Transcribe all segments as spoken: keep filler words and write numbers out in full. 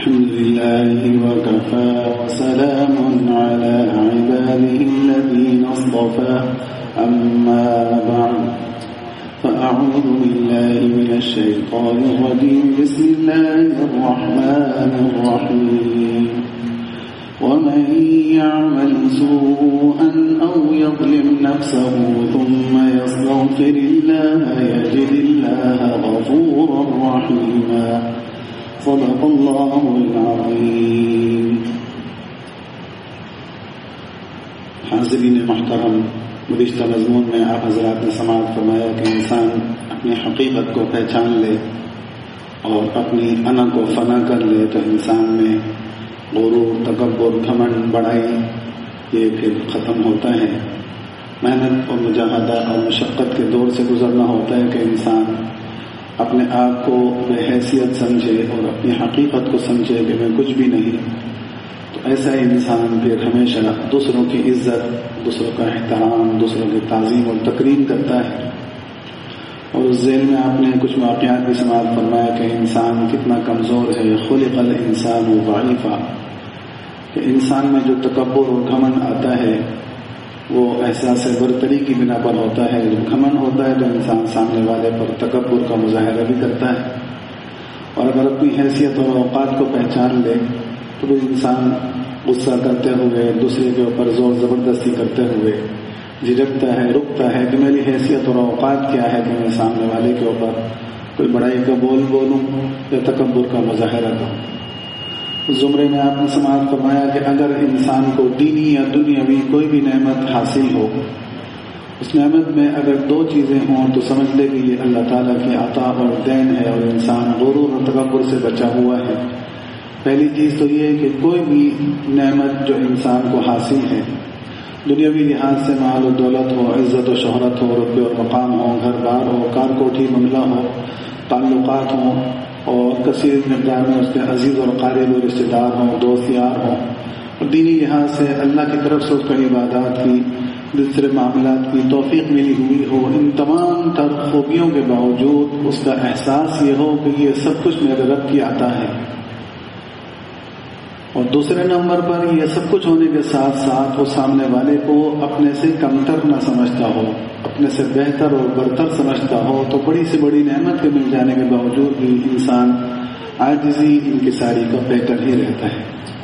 الحمد لله وكفى وسلام على عباده الذين اصطفى أما بعد فأعوذ بالله من الشيطان الرجيم بسم الله الرحمن الرحيم ومن يعمل سوءا أو يظلم نفسه ثم يستغفر الله يجد الله غفورا رحيما صدق الله العظيم. حاضرین محترم، گزشتہ مضمون میں آپ حضرات نے سماعت فرمایا کہ انسان اپنی حقیقت کو پہچان لے اور اپنی انا کو فنا کر لے تو انسان میں غرور، تکبر، گھمنڈ، بڑائی یہ پھر ختم ہوتا ہے. محنت اور مجاہدہ اور مشقت کے دور سے گزرنا ہوتا ہے کہ انسان اپنے آپ کو بے حیثیت سمجھے اور اپنی حقیقت کو سمجھے کہ میں کچھ بھی نہیں. تو ایسا ہی انسان پھر ہمیشہ دوسروں کی عزت، دوسروں کا احترام، دوسروں کی تعظیم اور تکریم کرتا ہے. اور اس ذیل میں آپ نے کچھ واقعات بھی سماعت فرمایا کہ انسان کتنا کمزور ہے. خلق الانسان ضعیفا، کہ انسان میں جو تکبر اور گھمنڈ آتا ہے وہ احساس برتری کی بنا پر ہوتا ہے. جب گھمنڈ ہوتا ہے تو انسان سامنے والے پر تکبر کا مظاہرہ بھی کرتا ہے، اور اگر اپنی حیثیت اور اوقات کو پہچان لے تو وہ انسان غصہ کرتے ہوئے، دوسرے کے اوپر زور زبردستی کرتے ہوئے جھجکتا ہے، رکتا ہے کہ میری حیثیت اور اوقات کیا ہے کہ میں سامنے والے کے اوپر کوئی بڑائی کا بول بولوں یا تکبر کا مظاہرہ کروں. زمرے میں آپ نے سماعت فرمایا کہ اگر انسان کو دینی یا دنیاوی کوئی بھی نعمت حاصل ہو، اس نعمت میں اگر دو چیزیں ہوں تو سمجھ لے کہ یہ اللہ تعالیٰ کی عطا اور دین ہے اور انسان غرور اور تکبر سے بچا ہوا ہے. پہلی چیز تو یہ ہے کہ کوئی بھی نعمت جو انسان کو حاصل ہے، دنیاوی لحاظ سے مال و دولت ہو، عزت و شہرت ہو، رتبے اور مقام ہو، گھر بار ہو، کار کوٹھی بنگلہ ہو، تعلقات ہوں اور کثیر مقدار میں اس کے عزیز اور قارب و رشتے دار ہوں، دوست یار ہوں، اور دینی لحاظ سے اللہ کی طرف سے اس کا عبادات کی، دوسرے معاملات کی توفیق ملی ہوئی ہو، ان تمام تر خوبیوں کے باوجود اس کا احساس یہ ہو کہ یہ سب کچھ میرے رب کی عطا ہے. اور دوسرے نمبر پر یہ سب کچھ ہونے کے ساتھ ساتھ وہ سامنے والے کو اپنے سے کمتر نہ سمجھتا ہو، اپنے سے بہتر اور برتر سمجھتا ہو، تو بڑی سے بڑی نعمت کے مل جانے کے باوجود بھی انسان عاجزی انکساری کا پیکر ہی رہتا ہے.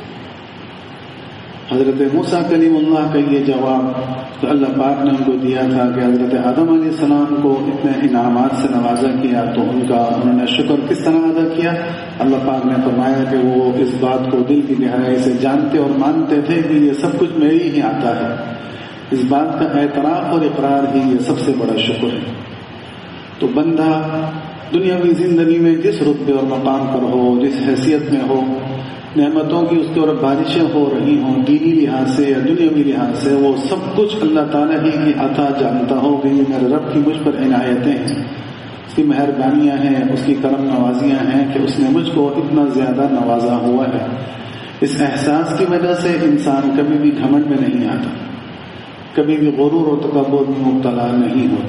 حضرت موسیٰ کلیم اللہ کا یہ جواب تو اللہ پاک نے ان کو دیا تھا کہ حضرت آدم علیہ السلام کو اتنے انعامات سے نوازا کیا تو ان کا انہوں نے شکر کس طرح ادا کیا. اللہ پاک نے فرمایا کہ وہ اس بات کو دل کی گہرائی سے جانتے اور مانتے تھے کہ یہ سب کچھ میری ہی عطا ہے. اس بات کا اعتراف اور اقرار ہی یہ سب سے بڑا شکر ہے. تو بندہ دنیاوی زندگی میں جس رتبے اور مقام پر ہو، جس حیثیت میں ہو، نعمتوں کی اس کے اور بارشیں ہو رہی ہوں دینی لحاظ سے یا دنیاوی لحاظ سے، وہ سب کچھ اللہ تعالیٰ ہی کی عطا جانتا ہو کہ یہ میرے رب کی مجھ پر عنایتیں ہیں، اس کی مہربانیاں ہیں، اس کی کرم نوازیاں ہیں کہ اس نے مجھ کو اتنا زیادہ نوازا ہوا ہے. اس احساس کی وجہ سے انسان کبھی بھی گھمنڈ میں نہیں آتا، کبھی بھی غرور و تکبر میں مبتلا نہیں ہوتا.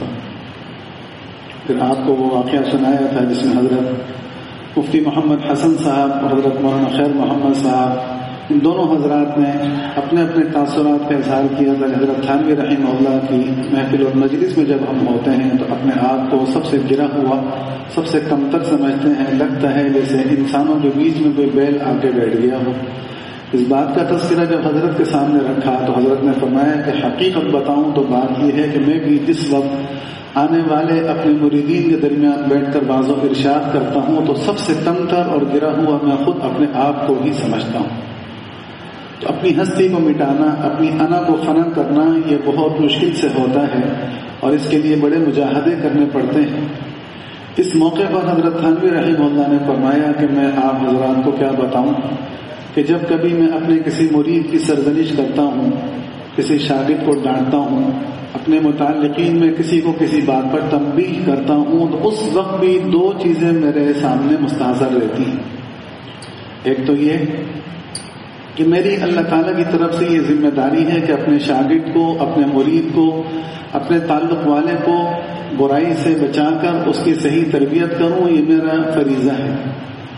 پھر آپ کو وہ واقعہ سنایا تھا جس میں حضرت مفتی محمد حسن صاحب اور حضرت مولانا خیر محمد صاحب، ان دونوں حضرات نے اپنے اپنے تاثرات کا اظہار کیا تھا. حضرت تھانوی رحمہ اللہ کی محفل اور مجلس میں جب ہم ہوتے ہیں تو اپنے آپ کو سب سے گرا ہوا، سب سے کمتر سمجھتے ہیں. لگتا ہے جیسے انسانوں کے بیچ میں کوئی بیل آ کے بیٹھ گیا ہو. اس بات کا تذکرہ جب حضرت کے سامنے رکھا تو حضرت نے فرمایا کہ حقیقت بتاؤں تو بات یہ ہے کہ میں بھی جس وقت آنے والے اپنے مریدین کے درمیان بیٹھ کر بعض و ارشاد کرتا ہوں تو سب سے کمتر اور گرا ہوا میں خود اپنے آپ کو ہی سمجھتا ہوں. تو اپنی ہستی کو مٹانا، اپنی انا کو فنا کرنا یہ بہت مشکل سے ہوتا ہے اور اس کے لیے بڑے مجاہدے کرنے پڑتے ہیں. اس موقع پر حضرت تھانوی رحمہ اللہ نے فرمایا کہ میں آپ حضرات کو کیا بتاؤں کہ جب کبھی میں اپنے کسی مرید کی سرزنش کرتا ہوں، کسی شاگرد کو ڈانٹتا ہوں، اپنے متعلقین میں کسی کو کسی بات پر تنبیہ کرتا ہوں تو اس وقت بھی دو چیزیں میرے سامنے مستحضر رہتی ہیں. ایک تو یہ کہ میری اللہ تعالیٰ کی طرف سے یہ ذمہ داری ہے کہ اپنے شاگرد کو، اپنے مرید کو، اپنے تعلق والے کو برائی سے بچا کر اس کی صحیح تربیت کروں، یہ میرا فریضہ ہے.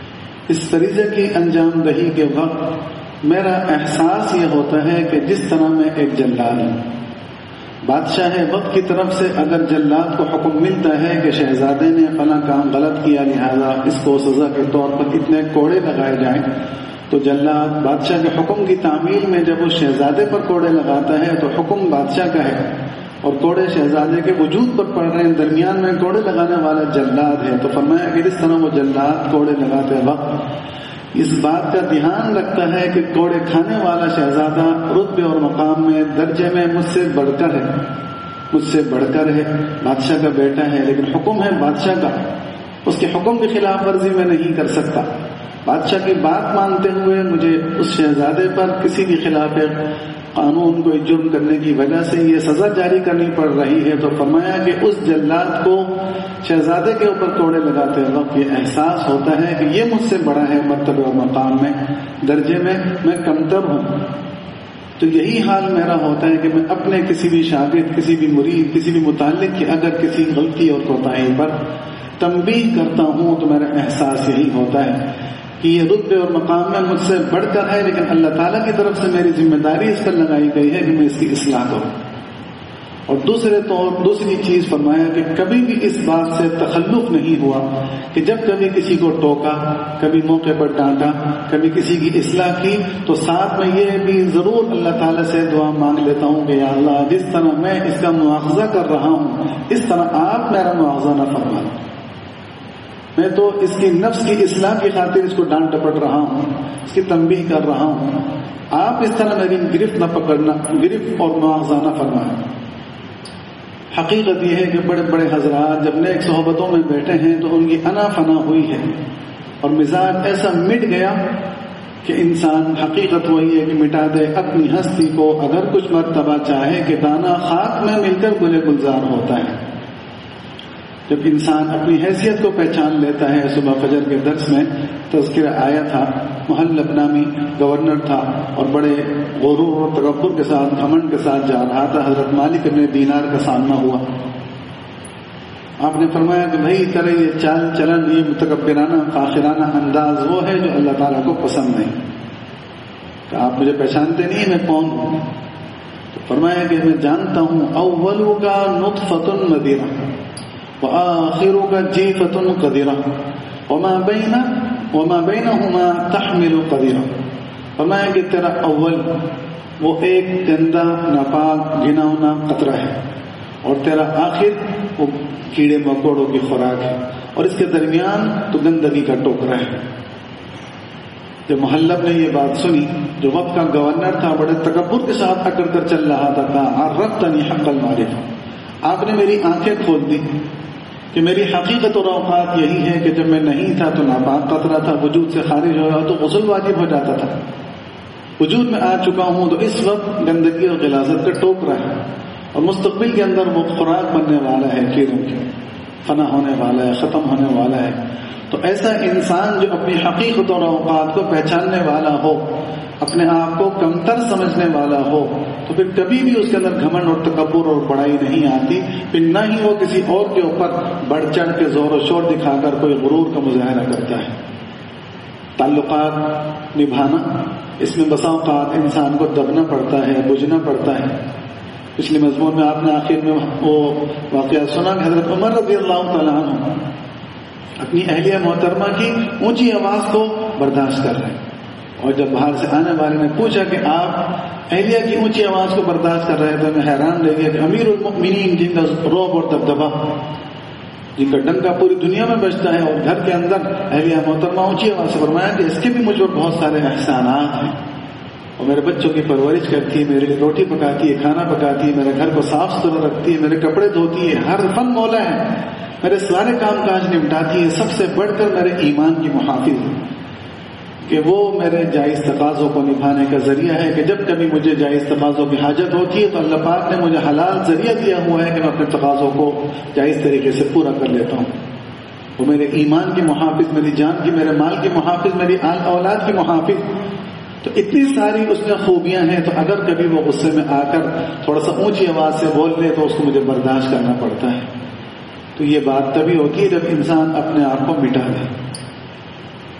اس فریضے کی انجام دہی کے وقت میرا احساس یہ ہوتا ہے کہ جس طرح میں ایک جلاد ہوں. بادشاہ وقت کی طرف سے اگر جلاد کو حکم ملتا ہے کہ شہزادے نے فلاں کام غلط کیا لہذا اس کو سزا کے طور پر اتنے کوڑے لگائے جائیں، تو جلاد بادشاہ کے حکم کی تعمیل میں جب وہ شہزادے پر کوڑے لگاتا ہے تو حکم بادشاہ کا ہے اور کوڑے شہزادے کے وجود پر پڑ رہے ہیں، درمیان میں کوڑے لگانے والا جلاد ہے. تو فرمایا کہ جس طرح وہ جلاد کوڑے لگاتے وقت اس بات کا دھیان رکھتا ہے کہ کوڑے کھانے والا شہزادہ رتبے اور مقام میں درجے میں مجھ سے بڑھ کر ہے مجھ سے بڑھ کر ہے بادشاہ کا بیٹا ہے، لیکن حکم ہے بادشاہ کا، اس کے حکم کی خلاف ورزی میں نہیں کر سکتا. بادشاہ کی بات مانتے ہوئے مجھے اس شہزادے پر کسی بھی خلاف قانون کو جرم کرنے کی وجہ سے یہ سزا جاری کرنی پڑ رہی ہے. تو فرمایا کہ اس جلاد کو شہزادے کے اوپر کوڑے لگاتے وقت یہ احساس ہوتا ہے کہ یہ مجھ سے بڑا ہے مرتبہ اور مقام میں، درجے میں میں کمتر ہوں. تو یہی حال میرا ہوتا ہے کہ میں اپنے کسی بھی شاگرد، کسی بھی مرید، کسی بھی متعلق کی اگر کسی غلطی اور کوتاہی پر تنبیہ کرتا ہوں تو میرا احساس یہی ہوتا ہے کہ یہ رتبے اور مقام میں مجھ سے بڑھ کر ہے، لیکن اللہ تعالیٰ کی طرف سے میری ذمہ داری اس پر لگائی گئی ہے کہ میں اس کی اصلاح کروں. اور دوسرے طور دوسری چیز فرمایا کہ کبھی بھی اس بات سے تخلف نہیں ہوا کہ جب کبھی کسی کو ٹوکا، کبھی موقع پر ڈانٹا، کبھی کسی کی اصلاح کی تو ساتھ میں یہ بھی ضرور اللہ تعالیٰ سے دعا مانگ لیتا ہوں کہ یا اللہ جس طرح میں اس کا مواخذہ کر رہا ہوں اس طرح آپ میرا مواخذہ نہ فرمائیں. میں تو اس کی نفس کی اصلاح کی خاطر اس کو ڈانٹ ڈپٹ رہا ہوں، اس کی تنبیہ کر رہا ہوں، آپ اس طرح میری گرفت نہ پکڑنا، گرفت اور مواخذہ نہ فرمائیں. حقیقت یہ ہے کہ بڑے بڑے حضرات جب نیک صحبتوں میں بیٹھے ہیں تو ان کی انا فنا ہوئی ہے اور مزاج ایسا مٹ گیا کہ انسان حقیقت وہی ہے کہ مٹا دے اپنی ہستی کو اگر کچھ مرتبہ چاہے کہ دانا خاک میں مل کر گلے گلزار ہوتا ہے. جب انسان اپنی حیثیت کو پہچان لیتا ہے، صبح فجر کے درس میں تذکرہ آیا تھا، محلب نامی گورنر تھا اور بڑے غرور اور تکبر کے ساتھ گھمنڈ کے ساتھ جا رہا تھا. حضرت مالک ابن دینار کا سامنا ہوا. آپ نے فرمایا کہ بھائی ترے یہ چال چلن، یہ متکبرانہ فاخرانہ انداز وہ ہے جو اللہ تعالیٰ کو پسند نہیں. کہ آپ مجھے پہچانتے نہیں میں کون ہوں؟ تو فرمایا کہ میں جانتا ہوں اولو کا نطفۃ مدیرہ وآخرك جيفة قدرة وما بين وما بينهما تحمل قدرة. فرمایا کہ تیرا اول وہ ایک گندا ناپاک گناؤنا قطرہ ہے اور تیرا آخر وہ کیڑے مکوڑوں کی خوراک ہے اور اس کے درمیان تو گندگی کا ٹوکرا ہے. جب محلب نے یہ بات سنی، جو وقت کا گورنر تھا، بڑے تکبر کے ساتھ اکڑ کر چل رہا تھا، عرفتنی حق المعرفہ، آپ نے میری آنکھیں کھول دی کہ میری حقیقت اور اوقات یہی ہے کہ جب میں نہیں تھا تو ناپاک قطرہ تھا، وجود سے خارج ہوا تو غسل واجب ہو جاتا تھا. وجود میں آ چکا ہوں تو اس وقت گندگی اور غلاظت کا ٹوکرا ہے اور مستقبل کے اندر وہ خوراک بننے والا ہے، کیڑوں کی فنا ہونے والا ہے، ختم ہونے والا ہے. تو ایسا انسان جو اپنی حقیقت اور اوقات کو پہچاننے والا ہو، اپنے آپ کو کمتر سمجھنے والا ہو، تو پھر کبھی بھی اس کے اندر گھمنڈ اور تکبر اور بڑائی نہیں آتی، پھر نہ ہی وہ کسی اور کے اوپر بڑھ چڑھ کے زور و شور دکھا کر کوئی غرور کا مظاہرہ کرتا ہے. تعلقات نبھانا، اس میں بسا اوقات انسان کو دبنا پڑتا ہے، بجھنا پڑتا ہے. پچھلے مضمون میں آپ نے آخر میں وہ واقعہ سنا کہ حضرت عمر رضی اللہ تعالیٰ عنہ اپنی اہلیہ محترمہ کی اونچی آواز کو برداشت کر رہے ہیں، اور جب باہر سے آنے والے نے پوچھا کہ آپ اہلیہ کی اونچی آواز کو برداشت کر رہے تھے، میں حیران رہ گیا کہ امیر المؤمنین جن کا روب اور دبدبہ، جن کا ڈنکا پوری دنیا میں بجتا ہے، اور گھر کے اندر اہلیہ محترمہ اونچی آواز سے فرمایا کہ اس کے بھی مجھ پر بہت سارے احسانات ہیں، اور میرے بچوں کی پرورش کرتی ہے، میرے لیے روٹی پکاتی ہے، کھانا پکاتی ہے، میرے گھر کو صاف ستھرا رکھتی ہے، میرے کپڑے دھوتی ہے، ہر فن مولا ہے، میرے سارے کام کاج نمٹاتی ہے، سب سے بڑھ کر میرے ایمان کی محافظ ہے، کہ وہ میرے جائز تقاضوں کو نبھانے کا ذریعہ ہے، کہ جب کبھی مجھے جائز تقاضوں کی حاجت ہوتی ہے تو اللہ پاک نے مجھے حلال ذریعہ دیا ہوا ہے کہ میں اپنے تقاضوں کو جائز طریقے سے پورا کر لیتا ہوں. وہ میرے ایمان کی محافظ، میری جان کی، میرے مال کی محافظ، میری آل اولاد کی محافظ. تو اتنی ساری اس میں خوبیاں ہیں، تو اگر کبھی وہ غصے میں آ کر تھوڑا سا اونچی آواز سے بول لے تو اس کو مجھے برداشت کرنا پڑتا ہے. تو یہ بات تبھی ہوتی ہے جب انسان اپنے آپ کو مٹا دے.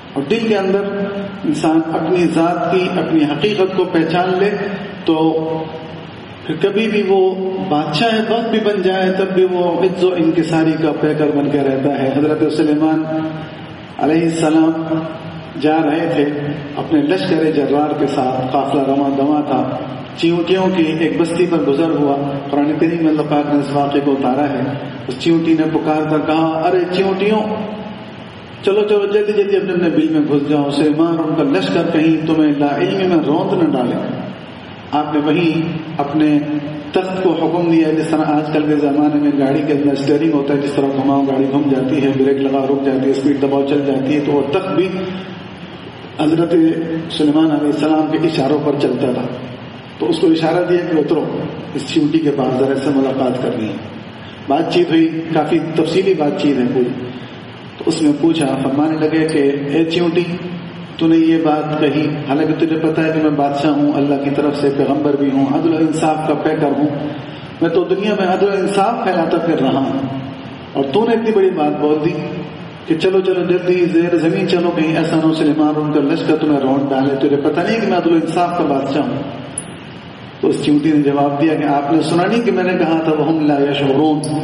اور دل کے اندر انسان اپنی ذات کی اپنی حقیقت کو پہچان لے تو پھر کبھی بھی وہ بادشاہ وقت بھی بن جائے تب بھی وہ عز و انکساری کا پیکر بن کے رہتا ہے. حضرت سلیمان علیہ السلام جا رہے تھے اپنے لشکر جرار کے ساتھ، قافلہ رواں دواں تھا، چیونٹیوں کی ایک بستی پر گزر ہوا. قرآن کریم میں اللہ پاک نے اس واقعے کو اتارا ہے. اس چیونٹی نے پکار کر کہا، ارے چیونٹیوں چلو چلو جلدی جلدی اپنے اپنے بل میں گھس جاؤ، سلیمان اور ان کا لشکر کہیں تمہیں لا علمی میں روند نہ ڈالے. آپ نے وہیں اپنے تخت کو حکم دیا، جس طرح آج کل کے زمانے میں گاڑی کے اندر اسٹیئرنگ ہوتا ہے، جس طرح گھماؤ گاڑی گھوم جاتی ہے، بریک لگا رک جاتی ہے، اسپیڈ دباؤ چل جاتی ہے، تو وہ تخت بھی حضرت سلیمان علیہ السلام کے اشاروں پر چلتا تھا. تو اس کو اشارہ دیا کہ اترو اس چیونٹی کے پاس ذرا سے ملاقات کرنی ہے. بات چیت ہوئی، کافی تفصیلی بات چیت ہے پوری. تو اس میں پوچھا، فرمانے لگے کہ اے چیونٹی تو نے یہ بات کہی، حالانکہ تجھے پتا ہے کہ میں بادشاہ ہوں، اللہ کی طرف سے پیغمبر بھی ہوں، عدل و انصاف کا پیکر ہوں، میں تو دنیا میں عدل و انصاف پھیلاتا پھر رہا ہوں، اور تو نے اتنی بڑی بات بول دی کہ چلو چلو جلدی زیر زمین چلو، کہیں ایسا نہ ہو سلیمان اور ان کا لشکر تمہیں روند ڈالے، تجھے پتہ نہیں کہ میں عدل و انصاف کا بادشاہ ہوں. تو اس چیونٹی نے جواب دیا کہ آپ نے سنا نہیں کہ میں نے کہا تھا وَهُمْ لَا يَشْعُرُونَ،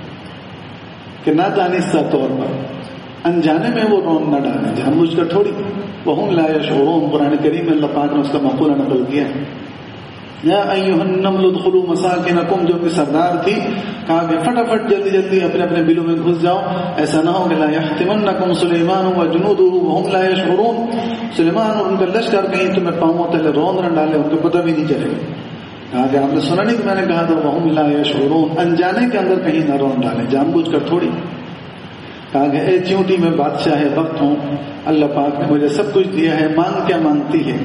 کہ نہ دانستہ طور پر انجانے میں وہ روند نہ ڈالیں، جان بوجھ کر تھوڑی. وَهُمْ لَا يَشْعُرُونَ قرآن کریم میں اللہ پاک نے اس کا مقولہ نقل کیا ہے. یا ایھا النمل ادخلوا مساکنکم، جو کہ سردار تھی، کہا کہ فٹافٹ جلدی جلدی اپنے اپنے بلوں میں گھس جاؤ، ایسا نہ ہو کہ لا یحتمنکم سلیمان وجنودہ وهم لا یشعرون، سلیمان اور ان کا لشکر کہیں تمہیں پاؤں تلے روند نہ ڈالے، ان کو پتہ بھی نہیں چلے. کہا کہ آپ نے سنا نہیں کہ میں نے کہا تھا وهم لا یشعرون، انجانے کے اندر کہیں نہ روند ڈالے، جان بوجھ کر تھوڑی. کہا کہ اے چیونٹی میں بادشاہ وقت ہوں، اللہ پاک نے مجھے سب کچھ دیا ہے، مانگ کیا مانگتی ہے؟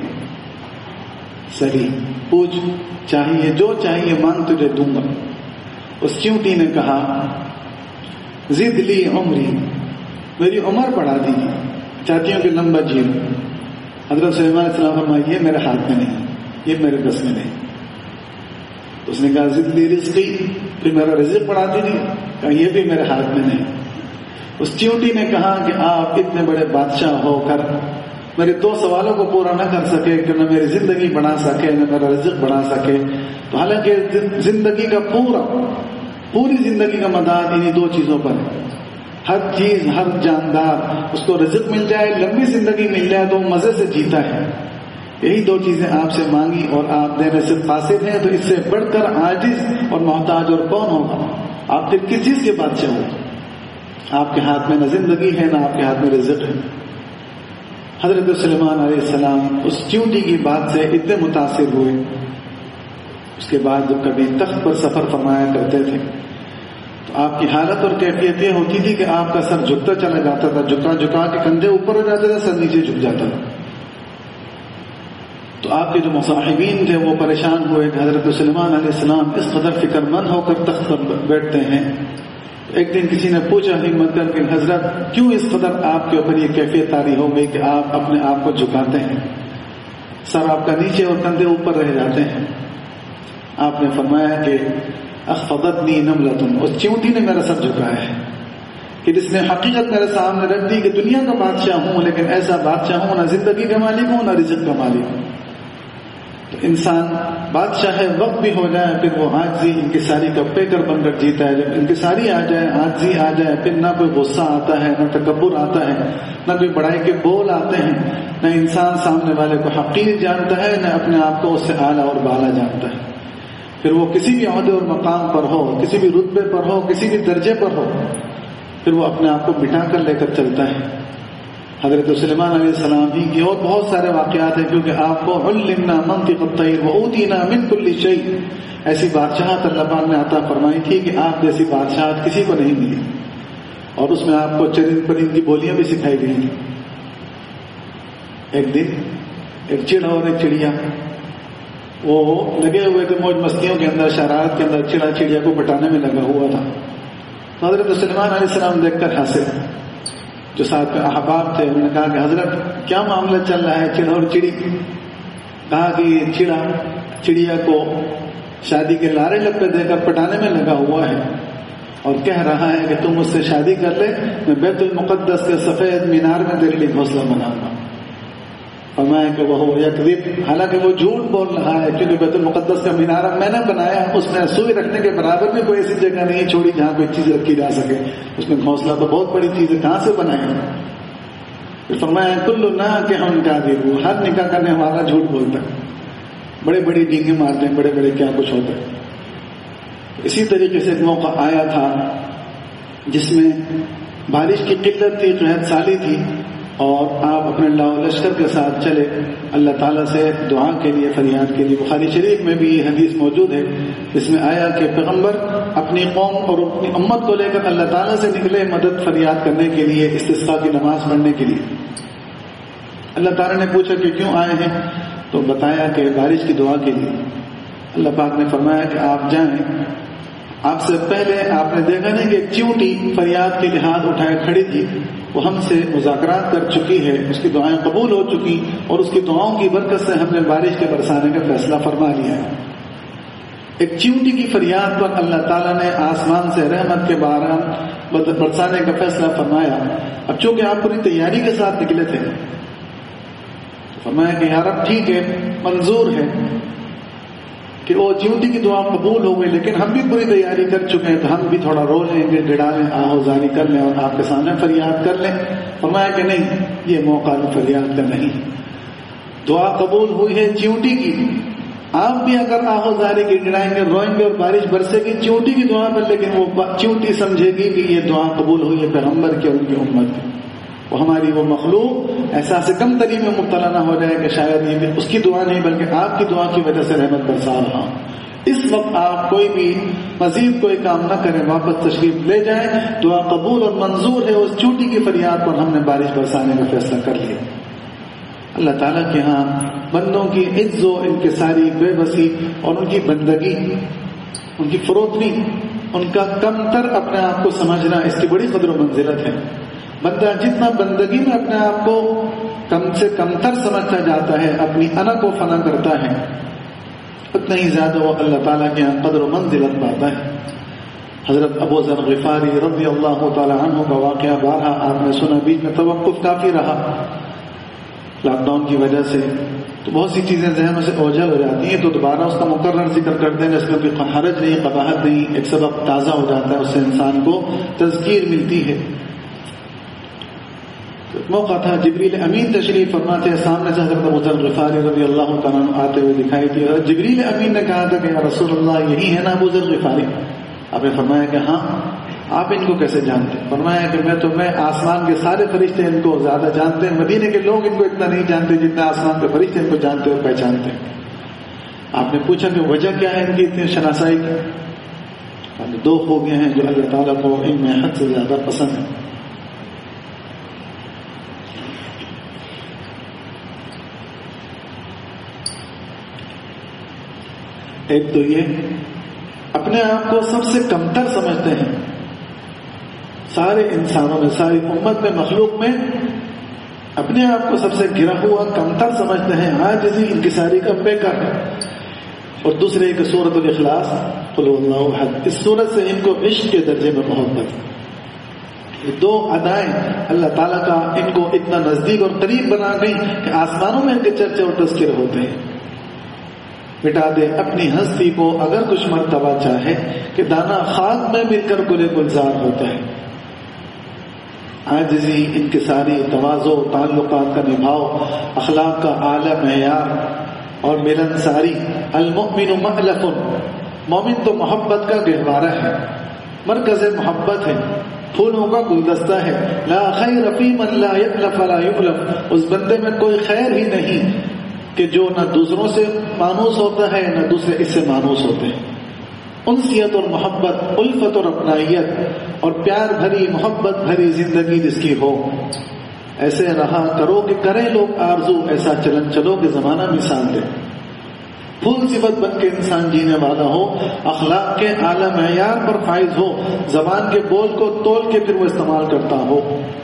صحیح پوچھ، چاہیے جو چاہیے مانگ تجھے دوں گا. اس چیونٹی نے کہا زد لی عمری، میری عمر بڑھا دی، چاہتی ہوں کہ لمبا جیو. حضرت سلیمان علیہ السلام فرمایا یہ میرے ہاتھ میں نہیں، یہ میرے بس میں نہیں. اس نے کہا زد لی رزقی، پھر میرا رزق بڑھا دیجیے. کہا یہ بھی میرے ہاتھ میں نہیں. اس چیونٹی نے کہا کہ آپ اتنے بڑے بادشاہ ہو کر میرے دو سوالوں کو پورا نہ کر سکے کہ نہ میری زندگی بڑھا سکے نہ میرا رزق بڑھا سکے، تو حالانکہ زندگی کا پورا پوری زندگی کا مدار انہی دو چیزوں پر ہے. ہر چیز، ہر جاندار اس کو رزق مل جائے، لمبی زندگی مل جائے تو وہ مزے سے جیتا ہے. یہی دو چیزیں آپ سے مانگی اور آپ دینے سے قاصر ہیں، تو اس سے بڑھ کر عاجز اور محتاج اور کون ہوگا؟ آپ پھر کس چیز کے بادشاہ ہو؟ آپ کے ہاتھ میں نہ زندگی ہے نہ آپ کے ہاتھ میں رزق ہے. حضرت سلیمان علیہ السلام اس چیونٹی کی بات سے اتنے متاثر ہوئے. اس کے بعد جب کبھی تخت پر سفر فرمایا کرتے تھے تو آپ کی حالت اور کیفیت یہ ہوتی تھی کہ آپ کا سر جھکتا چلا جاتا تھا، جھکا جھکا کے کندھے اوپر ہو جاتے تھے، سر نیچے جھک جاتا تھا. تو آپ کے جو مصاحبین تھے وہ پریشان ہوئے کہ حضرت سلیمان علیہ السلام اس قدر فکر مند ہو کر تخت پر بیٹھتے ہیں. ایک دن کسی نے پوچھا ہمت کر کہ حضرت کیوں اس قدر آپ کے اوپر یہ کیفیت طاری ہو گئی کہ آپ اپنے آپ کو جھکاتے ہیں، سر آپ کا نیچے اور کندھے اوپر رہ جاتے ہیں؟ آپ نے فرمایا کہ اخفضتنی نملۃ، اس چیونٹی نے میرا سر جھکایا ہے کہ جس نے حقیقت میرے سامنے رکھ دی کہ دنیا کا بادشاہ ہوں، لیکن ایسا بادشاہ ہوں نہ زندگی کا مالک ہوں نہ رزق کا مالک ہوں. تو انسان بادشاہ وقت بھی ہو جائے پھر وہ عاجزی انکساری کا پیکر بن کر جیتا ہے. جب انکساری آ جائے، عاجزی آ جائے، پھر نہ کوئی غصہ آتا ہے، نہ تکبر آتا ہے، نہ کوئی بڑائی کے بول آتے ہیں، نہ انسان سامنے والے کو حقیر جانتا ہے، نہ اپنے آپ کو اس سے اعلیٰ اور بالا جانتا ہے. پھر وہ کسی بھی عہدے اور مقام پر ہو، کسی بھی رتبے پر ہو، کسی بھی درجے پر ہو، پھر وہ اپنے آپ کو بٹھا کر لے کر چلتا ہے. حضرت سلیمان علیہ السلام ہی کی اور بہت سارے واقعات ہیں، کیونکہ آپ کو علمنا منطق الطیر وأوتینا من کل شیء، ایسی بادشاہت اللہ پاک نے عطا فرمائی تھی کہ آپ جیسی بادشاہت کسی کو نہیں ملی، اور اس میں آپ کو چرند پرند کی بولیاں بھی سکھائی گئی تھیں. ایک دن ایک چڑا اور ایک چڑیا وہ لگے ہوئے تھے موج مستیوں کے اندر، شرارت کے اندر، چڑا چڑیا کو بٹانے میں لگا ہوا تھا. تو حضرت سلیمان علیہ السلام دیکھ کر ہنسے. جو ساتھ میں احباب تھے انہوں نے کہا کہ حضرت کیا معاملہ چل رہا ہے چڑا اور چڑی؟ کہا کہ یہ چڑا چڑیا کو شادی کے لارے لپے دے کر پٹانے میں لگا ہوا ہے، اور کہہ رہا ہے کہ تم مجھ سے شادی کر لے، میں بیت المقدس کے سفید مینار میں تیرے لیے گھونسلہ بناؤں گا۔ فرمایا کہ وہ یکذب، حالانکہ وہ جھوٹ بول رہا ہے، کیونکہ بیت المقدس کا مینارہ میں نے بنایا، اس میں سوئی رکھنے کے برابر بھی کوئی ایسی جگہ نہیں چھوڑی جہاں کوئی چیز رکھی جا سکے، اس میں گھونسلہ تو بہت بڑی چیز ہے، کہاں سے بنائے؟ فرمایا کل ناکح کاذب، ہر نکاح کرنے والا جھوٹ بولتا ہے، بڑے بڑی ڈینگیں مارتے ہیں، بڑے بڑے کیا کچھ ہوتا ہے۔ اسی طریقے سے ایک موقع آیا تھا جس میں بارش کی قلت تھی، قحط سالی تھی، اور آپ اپنے لاؤ لشکر کے ساتھ چلے اللہ تعالیٰ سے دعا کے لیے، فریاد کے لیے۔ بخاری شریف میں بھی یہ حدیث موجود ہے جس میں آیا کہ پیغمبر اپنی قوم اور اپنی امت کو لے کر اللہ تعالیٰ سے نکلے مدد فریاد کرنے کے لیے، استسقاء کی نماز پڑھنے کے لیے۔ اللہ تعالیٰ نے پوچھا کہ کیوں آئے ہیں، تو بتایا کہ بارش کی دعا کے لیے۔ اللہ پاک نے فرمایا کہ آپ جائیں، آپ سے پہلے آپ نے دیکھا نہیں کہ ایک چیونٹی فریاد کے لیے ہاتھ اٹھائے کھڑی تھی، وہ ہم سے مذاکرات کر چکی ہے، اس کی دعائیں قبول ہو چکی، اور اس کی دعاؤں کی برکت سے ہم نے بارش کے برسانے کا فیصلہ فرما لیا ہے۔ ایک چیونٹی کی فریاد پر اللہ تعالیٰ نے آسمان سے رحمت کے باران برسانے کا فیصلہ فرمایا۔ اب چونکہ آپ پوری تیاری کے ساتھ نکلے تھے، فرمایا کہ یار اب ٹھیک ہے، منظور ہے کہ وہ چیونٹی کی دعا قبول ہو گئی، لیکن ہم بھی پوری تیاری کر چکے ہیں، تو ہم بھی تھوڑا رو لیں گے، گڑا لیں، آہوزاری کر لیں اور آپ کے سامنے فریاد کر لیں۔ فرمایا کہ نہیں، یہ موقع فریاد کا نہیں، دعا قبول ہوئی ہے چیونٹی کی، آپ بھی اگر آہوزاری کی گڑائیں گے، روئیں گے اور بارش برسے گی چیونٹی کی دعا پر، لیکن وہ چیونٹی سمجھے گی کہ یہ دعا قبول ہوئی ہے پیغمبر کی اور ان کی امت کی، وہ ہماری وہ مخلوق احساس کم تری میں مبتلا نہ ہو جائے کہ شاید یہ اس کی دعا نہیں بلکہ آپ کی دعا کی وجہ سے رحمت برسا رہا ہوں۔ اس وقت آپ کوئی بھی مزید کوئی کام نہ کریں، واپس تشریف لے جائیں، دعا قبول اور منظور ہے، اس چوٹی کی فریاد پر ہم نے بارش برسانے کا فیصلہ کر لیا۔ اللہ تعالیٰ کے ہاں بندوں کی عز و انکساری، بے بسی اور ان کی بندگی، ان کی فروتنی، ان کا کمتر اپنے آپ کو سمجھنا، اس کی بڑی قدر و منزلت ہے۔ بندہ جتنا بندگی میں اپنے آپ کو کم سے کمتر سمجھتا جاتا ہے، اپنی انا کو فنا کرتا ہے، اتنا ہی زیادہ وہ اللہ تعالیٰ کے یہاں قدر و منزلت پاتا ہے۔ حضرت ابو ذر غفاری رضی اللہ تعالی عنہ کا واقعہ بارہا آپ نے سنا، بیچ میں توقف کافی رہا لاک ڈاؤن کی وجہ سے، تو بہت سی چیزیں ذہنوں سے اوجھل ہو جاتی ہیں، تو دوبارہ اس کا مقرر ذکر کر دیں، اس میں کوئی حرج نہیں، قباحت نہیں، ایک سبق تازہ ہو جاتا ہے، اس سے انسان کو تذکیر ملتی ہے۔ موقع تھا جبریل امین تشریف فرماتے ہیں، سامنے سے حضرت ابو ذر غفاری رضی اللہ تعالیٰ عنہ آتے ہوئے دکھائی دی، اور جبریل امین نے کہا تھا کہ یا رسول اللہ یہی ہے نا ابو ذر غفاری؟ آپ نے فرمایا کہ ہاں۔ آپ ان کو کیسے جانتے؟ فرمایا کہ میں تو میں آسمان کے سارے فرشتے ان کو زیادہ جانتے ہیں، مدینے کے لوگ ان کو اتنا نہیں جانتے جتنا آسمان کے فرشتے ان کو جانتے اور پہچانتے ہیں۔ آپ نے پوچھا کہ وجہ کیا ہے ان کی اتنی شناسائی کی؟ دو خوبیاں ہیں جو اللہ تعالیٰ کو ان میں حد سے زیادہ پسند ہے۔ ایک تو یہ اپنے آپ کو سب سے کمتر سمجھتے ہیں، سارے انسانوں میں، ساری امت میں، مخلوق میں اپنے آپ کو سب سے گرا ہوا کمتر سمجھتے ہیں، عاجزی انکساری کا پیکر ہے۔ اور دوسرے کہ سورۃ الاخلاص قل هو اللہ احد، اس سورت سے ان کو عشق کے درجے میں محبت ہے۔ یہ دو ادائیں اللہ تعالیٰ کا ان کو اتنا نزدیک اور قریب بنا گئی کہ آسمانوں میں ان کے چرچے اور تذکرے ہوتے ہیں۔ مٹا دے اپنی ہستی کو اگر کچھ مرتبہ چاہے کہ دانا خاک میں مل کر گلے گلزار ہوتا ہے۔ عاجزی، انکساری، تواضع، تعلقات کا نبھاؤ، اخلاق کا اعلیٰ معیار اور ملنساری۔ المؤمن مألف، مومن تو محبت کا گہوارہ ہے، مرکز محبت ہے، پھولوں کا گلدستہ ہے۔ لا خیر فی من لا یألف ولا یؤلف، اس بندے میں کوئی خیر ہی نہیں کہ جو نہ دوسروں سے مانوس ہوتا ہے نہ دوسرے اس سے مانوس ہوتے ہیں۔ انسیت اور محبت، الفت اور اپنائیت اور پیار بھری، محبت بھری زندگی جس کی ہو، ایسے رہا کرو کہ کریں لوگ آرزو، ایسا چلن چلو کہ زمانہ مثال دے۔ پھول صفت بن کے انسان جینے والا ہو، اخلاق کے اعلیٰ معیار پر فائز ہو، زبان کے بول کو تول کے پھر وہ استعمال کرتا ہو۔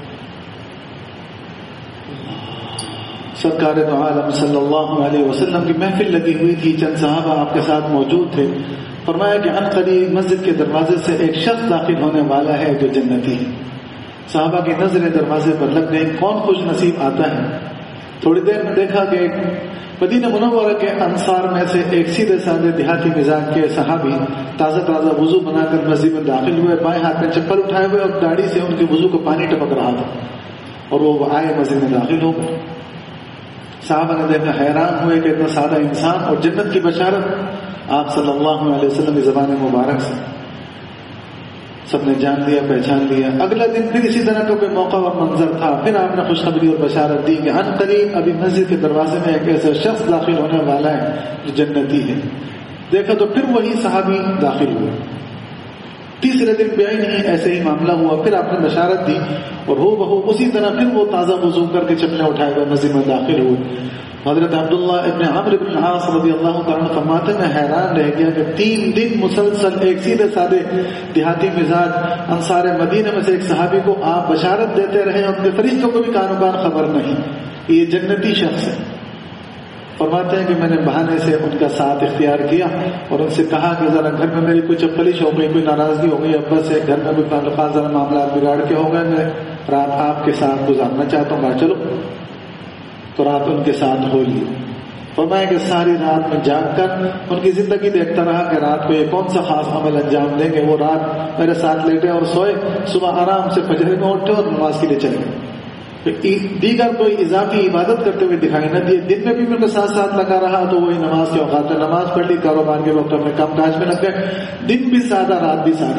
سرکار دو عالم صلی اللہ علیہ وسلم کی محفل لگی ہوئی تھی، چند صحابہ آپ کے ساتھ موجود تھے۔ فرمایا کہ ان قریب مسجد کے دروازے سے ایک شخص داخل ہونے والا ہے جو جنتی ہے. صحابہ کی نظریں دروازے پر لگ گئی. کون خوش نصیب آتا ہے؟ تھوڑی دیر میں دیکھا کہ ایک مدینہ منورہ کے انصار میں سے ایک سیدھے سادے دیہاتی مزاج کے صحابی تازہ تازہ وضو بنا کر مسجد میں داخل ہوئے. بائیں ہاتھ میں چپل اٹھائے ہوئے اور داڑھی سے ان کے وضو کو پانی ٹپک رہا تھا اور وہ آئے مسجد میں داخل ہو گئے. صحابہ نے دیکھا, حیران ہوئے کہ اتنا سادہ انسان اور جنت کی بشارت آپ صلی اللہ علیہ وسلم کی زبان مبارک سے. سب نے جان لیا, پہچان لیا. اگلا دن پھر اسی طرح کا کوئی موقع اور منظر تھا. پھر آپ نے خوشخبری اور بشارت دی کہ ان قریب ابھی مسجد کے دروازے میں ایک ایسا شخص داخل ہونے والا ہے جو جنتی ہے. دیکھا تو پھر وہی صحابی داخل ہوئے. تیسرے دن بھی نہیں ایسے ہی معاملہ ہوا. پھر آپ نے بشارت دی اور ہو بہو اسی طرح پھر وہ تازہ وضو کر کے چپلیں اٹھائے ہوئے مسجد میں داخل ہوئے. حضرت عبداللہ ابن عمرو بن العاص رضی اللہ تعالیٰ فرماتے ہیں, میں حیران رہ گیا کہ تین دن مسلسل ایک سیدھے سادے دیہاتی مزاج انصار مدینہ میں سے ایک صحابی کو آپ بشارت دیتے رہے اور ان کے فرشتوں کو بھی کانوں کان خبر نہیں یہ جنتی شخص ہے. فرماتے ہیں کہ میں نے بہانے سے ان کا ساتھ اختیار کیا اور ان سے کہا کہ ذرا گھر میں میری کوئی چپلش ہو گئی, کوئی ناراضگی ہو گئی ابا سے, گھر میں کوئی تعلقات ذرا معاملات بگاڑ کے ہو گئے, میں رات آپ کے ساتھ گزارنا چاہتا ہوں, چلو. تو رات ان کے ساتھ ہو لی. فرمایا کہ ساری رات میں جاگ کر ان کی زندگی دیکھتا رہا کہ رات کو یہ کون سا خاص عمل انجام دیں گے. وہ رات میرے ساتھ لیٹے اور سوئے, صبح آرام سے فجر میں اٹھے اور نماز کے لیے چلے گئے. دیگر کوئی اضافی عبادت کرتے ہوئے دکھائی نہ دیے. دن میں بھی ان کے ساتھ ساتھ لگا رہا تو وہی نماز کے اوقات میں نماز پڑھ لی, کاروبار کے وقت اپنے کام کاج میں لگ گئے. دن بھی سادہ, رات بھی سادی.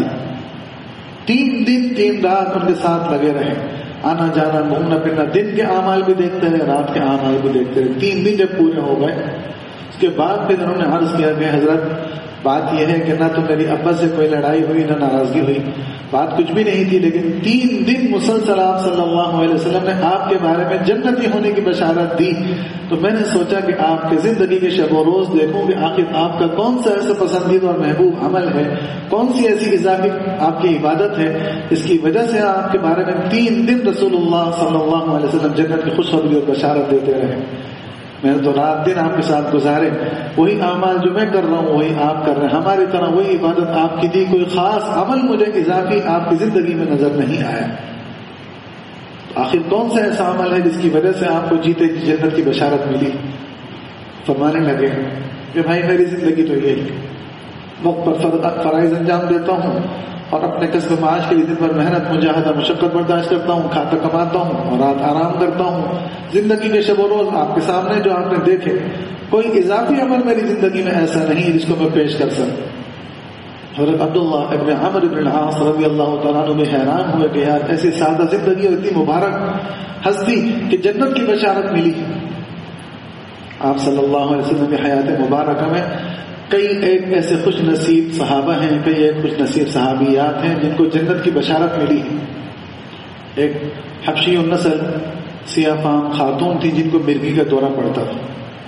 تین دن تین رات ان کے ساتھ لگے رہے, آنا جانا گھومنا پھرنا. دن کے اعمال بھی دیکھتے رہے, رات کے اعمال بھی دیکھتے رہے. تین دن جب پورے ہو گئے اس کے بعد پھر انہوں نے عرض کیا کہ حضرت بات یہ ہے کہ نہ تو میری ابا سے کوئی لڑائی ہوئی نہ ناراضگی ہوئی, بات کچھ بھی نہیں تھی, لیکن تین دن مسلسل آپ صلی اللہ علیہ وسلم نے آپ کے بارے میں جنتی ہونے کی بشارت دی. تو میں نے سوچا کہ آپ کی زندگی کے شب و روز دیکھوں کہ آخر آپ کا کون سا ایسا پسندیدہ اور محبوب عمل ہے, کون سی ایسی اضافی آپ کی عبادت ہے اس کی وجہ سے آپ کے بارے میں تین دن رسول اللہ صلی اللہ علیہ وسلم جنت کی خوشخبری اور بشارت دیتے رہے. میں نے تو رات دن آپ کے ساتھ گزارے, وہی اعمال جو میں کر رہا ہوں وہی آپ کر رہے ہیں, ہماری طرح وہی عبادت آپ کی تھی, کوئی خاص عمل مجھے اضافی آپ کی زندگی میں نظر نہیں آیا. آخر کون سا ایسا عمل ہے جس کی وجہ سے آپ کو جیتے جنت کی بشارت ملی؟ فرمانے لگے کہ بھائی میری زندگی تو یہی, وقت پر فرائض انجام دیتا ہوں اور اپنے کسب معاش کے لیے دن بھر محنت مجاہدہ مشقت برداشت کرتا ہوں, کھاتا کماتا ہوں اور رات آرام کرتا ہوں. زندگی کے شب و روز آپ کے سامنے جو آپ نے دیکھے, کوئی اضافی عمل میری زندگی میں ایسا نہیں جس کو میں پیش کر سکوں. حضرت عبداللہ ابن عمرو بن العاص رضی اللہ تعالیٰ عنہ بھی حیران ہوئے کہ یار ایسی سادہ زندگی اور اتنی مبارک ہستی کہ جنت کی بشارت ملی. آپ صلی اللہ علیہ وسلم کی حیات مبارکہ میں کئی ایک ایسے خوش نصیب صحابہ ہیں, کئی ایک خوش نصیب صحابیات ہیں جن کو جنت کی بشارت ملی ہے. ایک حبشی النسل سیاہ فام خاتون تھی جن کو مرگی کا دورہ پڑتا تھا.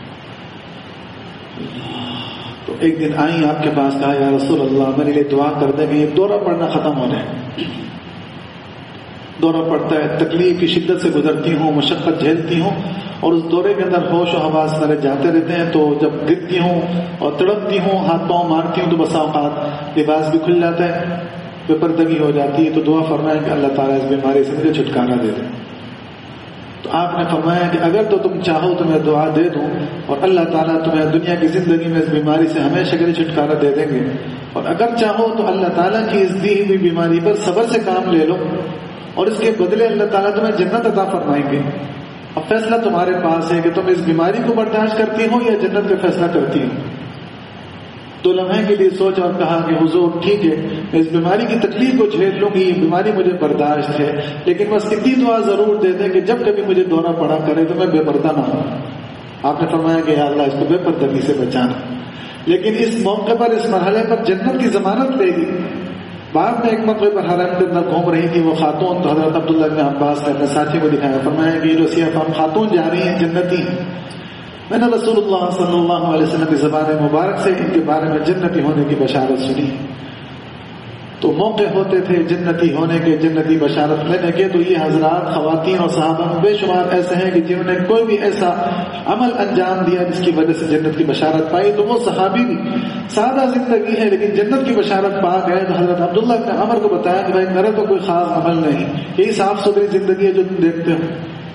تو ایک دن آئی آپ کے پاس, کہا یا رسول اللہ میرے لیے دعا کر دیں کہ یہ دورہ پڑنا ختم ہو جائے. دورہ پڑتا ہے, تکلیف کی شدت سے گزرتی ہوں, مشقت جھیلتی ہوں اور اس دورے کے اندر ہوش و حواس میرے جاتے رہتے ہیں. تو جب گرتی ہوں اور تڑپتی ہوں, ہاتھ پاؤں مارتی ہوں تو بسا اوقات لباس بھی کھل جاتا ہے, بے پردگی ہو جاتی ہے. تو دعا فرمائیں کہ اللہ تعالیٰ اس بیماری سے مجھے چھٹکارا دے دے. تو آپ نے فرمایا کہ اگر تو تم چاہو تو میں دعا دے دوں اور اللہ تعالیٰ تمہیں دنیا کی زندگی میں اس بیماری سے ہمیشہ کے لیے چھٹکارا دے دیں گے, اور اگر چاہو تو اللہ تعالیٰ کی اس دی ہوئی بیماری پر صبر سے کام لے لو اور اس کے بدلے اللہ تعالیٰ تمہیں جنت عطا فرمائیں گے. اب فیصلہ تمہارے پاس ہے کہ تم اس بیماری کو برداشت کرتی ہو یا جنت کا فیصلہ کرتی ہو. دو لمحے کے لیے سوچ اور کہا کہ حضور ٹھیک ہے میں اس بیماری کی تکلیف کو جھیل لوں گی, یہ بیماری مجھے برداشت ہے, لیکن بس اتنی دعا ضرور دے دیں کہ جب کبھی مجھے دورہ پڑا کرے تو میں بے پردہ نہ ہوں. آپ نے فرمایا کہ یا اللہ اس کو بے پردگی سے بچانا. لیکن اس موقع پر, اس مرحلے پر جنت کی ضمانت لے لی. بعد میں ایک موقع پر حرم کے اندر گھوم رہی تھی وہ خاتون, تو حضرت عبداللہ بن عباس نے اپنے ساتھی کو دکھایا, فرمایا کہ یہ جو سیاہ فام خاتون جا رہی ہیں جنتی. میں نے رسول اللہ صلی اللہ علیہ وسلم کی زبان مبارک سے ان کے بارے میں جنتی ہونے کی بشارت سنی. تو موقع ہوتے تھے جنتی ہونے کے، جنتی بشارت لینے کے. تو یہ حضرات، خواتین اور صحابہ میں بے شمار ایسے ہیں کہ جنہوں نے کوئی بھی ایسا عمل انجام دیا جس کی وجہ سے جنت کی بشارت پائی. تو وہ صحابی بھی سادہ زندگی ہے لیکن جنت کی بشارت پا گئے. تو حضرت عبداللہ بن عمر کو بتایا کہ بھائی میرا تو کوئی خاص عمل نہیں، یہی صاف ستھری زندگی ہے جو تم دیکھتے ہو.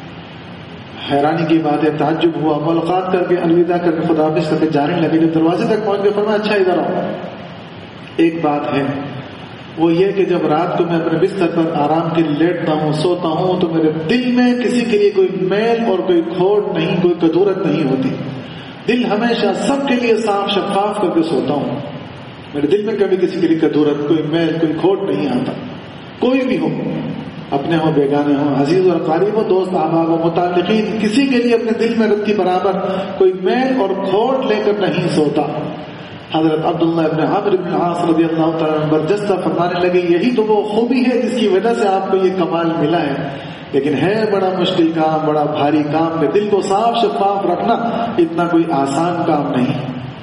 حیرانی کی بات ہے، تعجب ہوا. ملاقات کر کے الوداع کر کے خداحافظ کر کے جانے لگے. جب دروازے تک پہنچ گئے فرمایا اچھا ادھر آؤ. ایک بات ہے وہ یہ کہ جب رات کو میں اپنے بستر پر آرام کے لیے لیٹتا ہوں، سوتا ہوں، تو میرے دل میں کسی کے لیے کوئی میل اور کوئی کھوٹ نہیں، کوئی کدورت نہیں ہوتی. دل ہمیشہ سب کے لیے صاف شفاف کر کے سوتا ہوں. میرے دل میں کبھی کسی کے لیے کدورت، کوئی میل، کوئی کھوٹ نہیں آتا. کوئی بھی ہو، اپنے ہو، بیگانے ہو، عزیز اور قریب ہو، دوست احباب و متعلقین، کسی کے لیے اپنے دل میں رتی برابر کوئی میل اور کھوٹ لے کر نہیں سوتا. حضرت عبداللہ ابن عمرو بن العاص رضی اللہ تعالیٰ عنہ برجستہ فرمانے لگے یہی تو وہ خوبی ہے جس کی وجہ سے آپ کو یہ کمال ملا ہے. لیکن ہے بڑا مشکل کام، بڑا بھاری کام کہ دل کو صاف شفاف رکھنا اتنا کوئی آسان کام نہیں.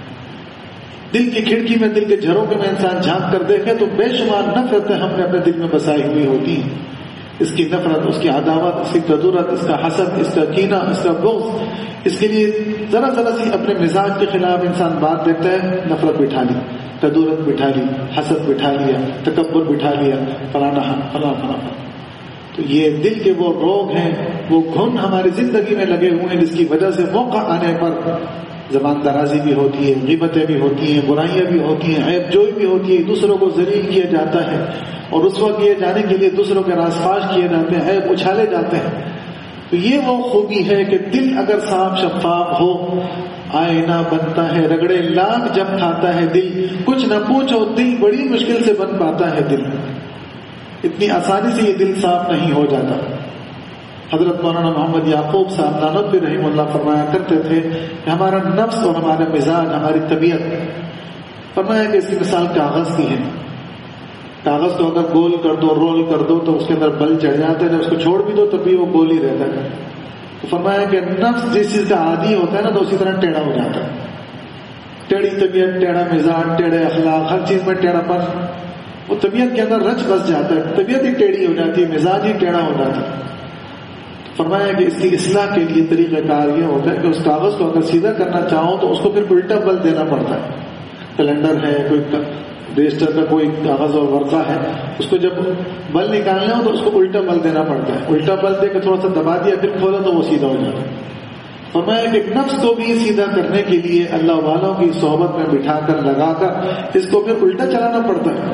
دل کی کھڑکی میں، دل کے جھروکے میں انسان جھانک کر دیکھے تو بے شمار نفرتیں ہم نے اپنے دل میں بسائی ہوئی ہوتی ہیں. اس کی نفرت، اس کی عداوت، اس کی کدورت، اس کا حسد، اس کا کینہ، اس کا بغض. اس کے لیے ذرا ذرا سی اپنے مزاج کے خلاف انسان بات دیتا ہے، نفرت بٹھا لی، کدورت بٹھا لی، حسد بٹھا لیا، تکبر بٹھا لیا، فلانا فلاں فلاں. تو یہ دل کے وہ روگ ہیں، وہ گھن ہماری زندگی میں لگے ہوئے ہیں جس کی وجہ سے موقع آنے پر زبان درازی بھی ہوتی ہے، غیبتیں بھی ہوتی ہیں، برائیاں بھی ہوتی ہیں، عیب جوئی بھی ہوتی ہے، دوسروں کو ذلیل کیا جاتا ہے اور رسوا کیے جانے کے لیے دوسروں کے راس پاش کیے جاتے ہیں، عیب اچھالے جاتے ہیں. تو یہ وہ خوبی ہے کہ دل اگر صاف شفاف ہو، آئینہ بنتا ہے. رگڑے لاکھ جب کھاتا ہے دل، کچھ نہ پوچھو دل بڑی مشکل سے بن پاتا ہے. دل اتنی آسانی سے یہ دل صاف نہیں ہو جاتا. حضرت مولانا محمد یعقوب صاحب نانوتوی رحمہ اللہ فرمایا کرتے تھے کہ ہمارا نفس اور ہمارا مزاج، ہماری طبیعت، فرمایا کہ اس کی مثال کاغذ کی ہے. کاغذ کو اگر گول کر دو، رول کر دو تو اس کے اندر بل چڑھ جاتا ہے، جب اس کو چھوڑ بھی دو تب بھی وہ گول ہی رہتا ہے. تو فرمایا کہ نفس جس چیز کا عادی ہوتا ہے نا تو اسی طرح ٹیڑھا ہو جاتا ہے. ٹیڑھی طبیعت، ٹیڑھا مزاج، ٹیڑھے اخلاق، ہر چیز میں ٹیڑھا پن وہ طبیعت کے اندر رچ بس جاتا ہے. طبیعت ہی ٹیڑھی ہو جاتی ہے، مزاج ہی ٹیڑھا ہو جاتا ہے. فرمایا کہ اس کی اصلاح کے لیے طریقہ کار یہ ہوتا ہے کہ اس کاغذ کو اگر سیدھا کرنا چاہو تو اس کو پھر الٹا بل دینا پڑتا ہے. کیلنڈر ہے، کوئی رجسٹر کا کوئی کاغذ اور ورقہ ہے، اس کو جب بل نکالنا ہو تو اس کو الٹا بل دینا پڑتا ہے. الٹا بل دے کے تھوڑا سا دبا دیا پھر کھولا تو وہ سیدھا ہو جاتا ہے. فرمایا کہ نفس کو بھی سیدھا کرنے کے لیے اللہ والوں کی صحبت میں بٹھا کر لگا کر اس کو پھر الٹا چلانا پڑتا ہے.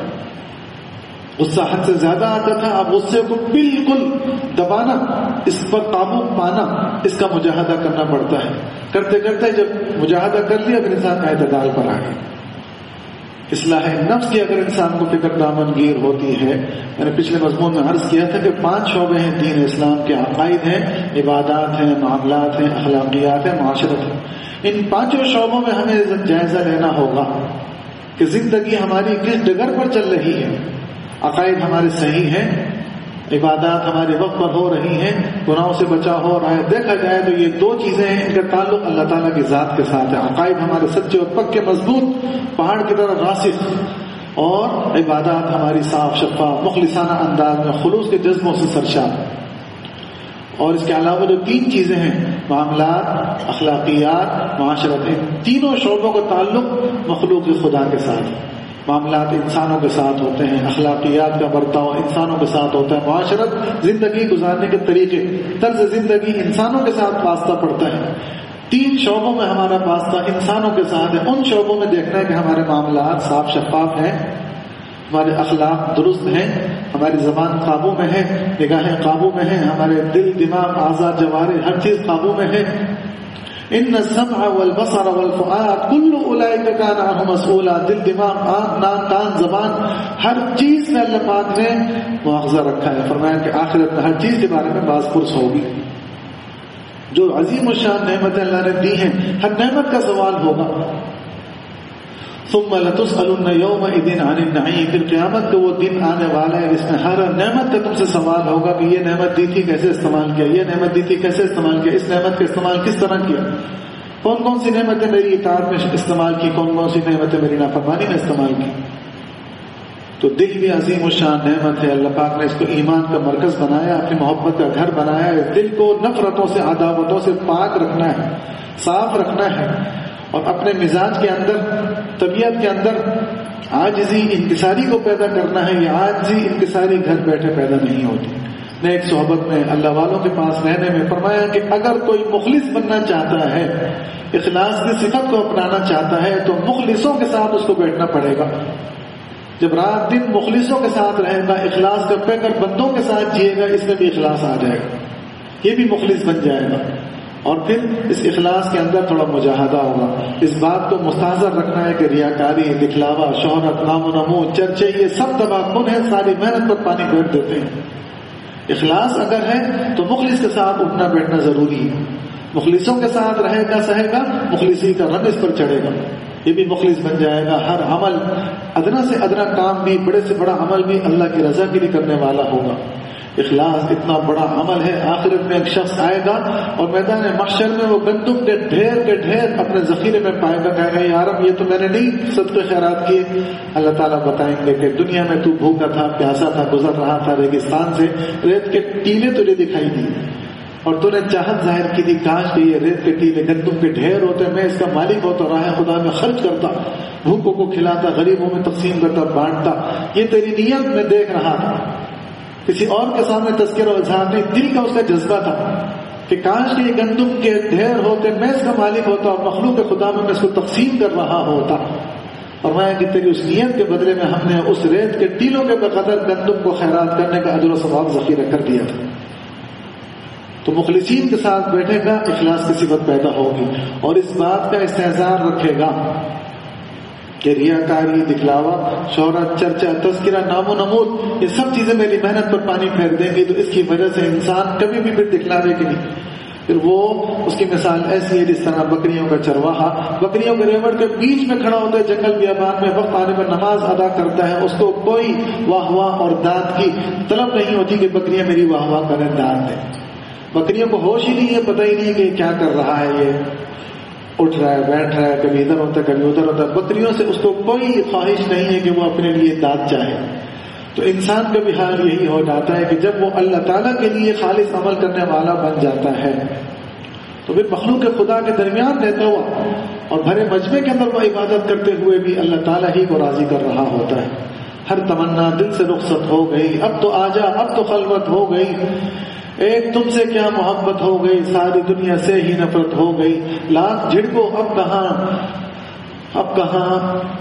غصہ حد سے زیادہ آتا تھا، اب غصے کو بالکل دبانا، اس پر قابو پانا، اس کا مجاہدہ کرنا پڑتا ہے. کرتے کرتے جب مجاہدہ کر لیا پھر انسان اعتدال پر آ گیا. اصلاح نفس کی اگر انسان کو فکر دامن گیر ہوتی ہے، میں نے پچھلے مضمون میں عرض کیا تھا کہ پانچ شعبے ہیں دین اسلام کے. عقائد ہیں، عبادات ہیں، معاملات ہیں، اخلاقیات ہیں، معاشرت ہے. ان پانچوں شعبوں میں ہمیں جائزہ لینا ہوگا کہ زندگی ہماری کس ڈگر پر چل رہی ہے. عقائد ہمارے صحیح ہیں، عبادات ہمارے وقت پر ہو رہی ہیں، گناہوں سے بچا ہو رہا ہے. دیکھا جائے تو یہ دو چیزیں ہیں، ان کا تعلق اللہ تعالیٰ کی ذات کے ساتھ ہے. عقائد ہمارے سچے اور پکے مضبوط پہاڑ کی طرح راسخ، اور عبادات ہماری صاف شفاف مخلصانہ انداز میں خلوص کے جذبوں سے سرشار. اور اس کے علاوہ جو تین چیزیں ہیں، معاملات، اخلاقیات، معاشرت، ان تینوں شعبوں کا تعلق مخلوق خدا کے ساتھ. معاملات انسانوں کے ساتھ ہوتے ہیں، اخلاقیات کا برتاؤ انسانوں کے ساتھ ہوتا ہے، معاشرت زندگی گزارنے کے طریقے، طرز زندگی انسانوں کے ساتھ واسطہ پڑتا ہے. تین شعبوں میں ہمارا واسطہ انسانوں کے ساتھ ہے. ان شعبوں میں دیکھنا ہے کہ ہمارے معاملات صاف شفاف ہیں، ہمارے اخلاق درست ہیں، ہماری زبان قابو میں ہے، نگاہیں قابو میں ہیں، ہمارے دل، دماغ، اعضاء، جوارح، ہر چیز قابو میں ہے. ان السمع والبصر والفؤاد كل اولئک کان عنہ مسئولا. دل، دماغ، آنکھ، ناک، کان، زبان، ہر چیز میں اللہ پاک نے مواخذہ رکھا ہے. فرمایا کہ آخرت میں ہر چیز کے بارے میں باز پرس ہوگی. جو عظیم الشان نعمتیں اللہ نے دی ہیں، ہر نعمت کا سوال ہوگا. ثم لتسألن يومئذ عن النعيم. پھر قیامت کا وہ دن آنے والا ہے جس میں ہر نعمت کا تم سے سوال ہوگا کہ یہ نعمت دی تھی کیسے استعمال کیا، یہ نعمت دی تھی کیسے استعمال کیا، اس نعمت کا استعمال کس طرح کیا، کون کون سی نعمتیں میری اطاعت میں استعمال کی، کون کون سی نعمتیں میری نافرمانی میں استعمال کی. تو دل بھی عظیم الشان نعمت ہے. اللہ پاک نے اس کو ایمان کا مرکز بنایا, اپنی محبت کا گھر بنایا ہے. دل کو نفرتوں سے, عداوتوں سے پاک رکھنا ہے, صاف رکھنا ہے, اور اپنے مزاج کے اندر, طبیعت کے اندر عاجزی انکساری کو پیدا کرنا ہے. یہ عاجزی انکساری گھر بیٹھے پیدا نہیں ہوتی. نیک صحبت میں, اللہ والوں کے پاس رہنے میں فرمایا کہ اگر کوئی مخلص بننا چاہتا ہے, اخلاص کی صفت کو اپنانا چاہتا ہے, تو مخلصوں کے ساتھ اس کو بیٹھنا پڑے گا. جب رات دن مخلصوں کے ساتھ رہے گا, اخلاص کا پے کر بندوں کے ساتھ جیے گا, اس میں بھی اخلاص آ جائے گا, یہ بھی مخلص بن جائے گا. اور پھر اس اخلاص کے اندر تھوڑا مجاہدہ ہوگا. اس بات کو مستحضر رکھنا ہے کہ ریاکاری, دکھلاوا, شہرت, نام و نمود, چرچے, یہ سب تباہ کن ہے, ساری محنت پر پانی پھیر دیتے ہیں. اخلاص اگر ہے تو مخلص کے ساتھ اٹھنا بیٹھنا ضروری ہے. مخلصوں کے ساتھ رہے گا, سہے گا, مخلصی کا رنگ اس پر چڑھے گا, یہ بھی مخلص بن جائے گا. ہر عمل, ادنا سے ادنا کام بھی, بڑے سے بڑا عمل بھی اللہ کی رضا کے لیے کرنے والا ہوگا. اخلاص اتنا بڑا عمل ہے. آخرت میں ایک شخص آئے گا اور میدان محشر میں وہ گندم کے ڈھیر کے ڈھیر اپنے ذخیرے میں پائے گا, کہے گا یا رب یہ تو میں نے نہیں صدقے خیرات کیے. اللہ تعالیٰ بتائیں گے کہ دنیا میں تو بھوکا تھا, پیاسا تھا, گزر رہا تھا ریگستان سے, ریت کے ٹیلے تجھے دکھائی دی اور تو نے چاہت ظاہر کی تھی, کاش کہ یہ ریت کے ٹیلے گندم کے ڈھیر ہوتے, میں اس کا مالک ہوتا, راہ خدا میں خرچ کرتا, بھوکوں کو کھلاتا, غریبوں میں تقسیم کرتا, بانٹتا. یہ تیری نیت میں دیکھ رہا تھا, کسی اور کے سامنے تذکرہ و اظہار نہیں, دل کا اس کا جذبہ تھا کہ کاش کہ یہ گندم کے ڈھیر ہوتے, میں اس کا مالک ہوتا اور مخلوق خدا میں میں اس کو تقسیم کر رہا ہوتا. اور میں کہ تیری اس نیت کے بدلے میں ہم نے اس ریت کے ٹیلوں کے بقدر گندم کو خیرات کرنے کا اجر و ثواب ذخیرہ کر دیا تھا. تو مخلصین کے ساتھ بیٹھے گا, اخلاص کی صفت پیدا ہوگی, اور اس بات کا استحضار رکھے گا کہ ریاکاری, دکھلاوا, شہرت, چرچا, تذکرہ, نام و نمود, یہ سب چیزیں میری محنت پر پانی پھیر دیں گی. تو اس کی وجہ سے انسان کبھی بھی پھر دکھلاوے کی نہیں. پھر وہ, اس کی مثال ایسی ہے جس طرح بکریوں کا چرواہا بکریوں کے ریوڑ کے بیچ میں کھڑا ہوتا ہے جنگل بیابان میں, وقت آنے پر نماز ادا کرتا ہے, اس کو کوئی واہ واہ اور داد کی طلب نہیں ہوتی کہ بکریاں میری واہ واہ کریں, داد دیں. بکریوں کو ہوش ہی نہیں ہے, پتہ ہی نہیں کہ کیا کر رہا ہے, یہ اٹھ رہا ہے, بیٹھ رہا ہے, کبھی ادھر ہوتا ہے, کبھی ادھر ہوتا ہے. بکریوں سے اس کو کوئی خواہش نہیں ہے کہ وہ اپنے لیے داد چاہے. تو انسان کا بھی حال یہی ہو جاتا ہے کہ جب وہ اللہ تعالیٰ کے لیے خالص عمل کرنے والا بن جاتا ہے تو پھر مخلوق خدا کے درمیان رہتا ہوا اور بھرے مجمع کے اندر وہ عبادت کرتے ہوئے بھی اللہ تعالیٰ ہی کو راضی کر رہا ہوتا ہے. ہر تمنا دل سے رخصت ہو گئی, اب تو آجا, اب تو خلوت ہو گئی, ایک تم سے کیا محبت ہو گئی, ساری دنیا سے ہی نفرت ہو گئی, لاکھ جھڑکو اب کہاں, اب کہاں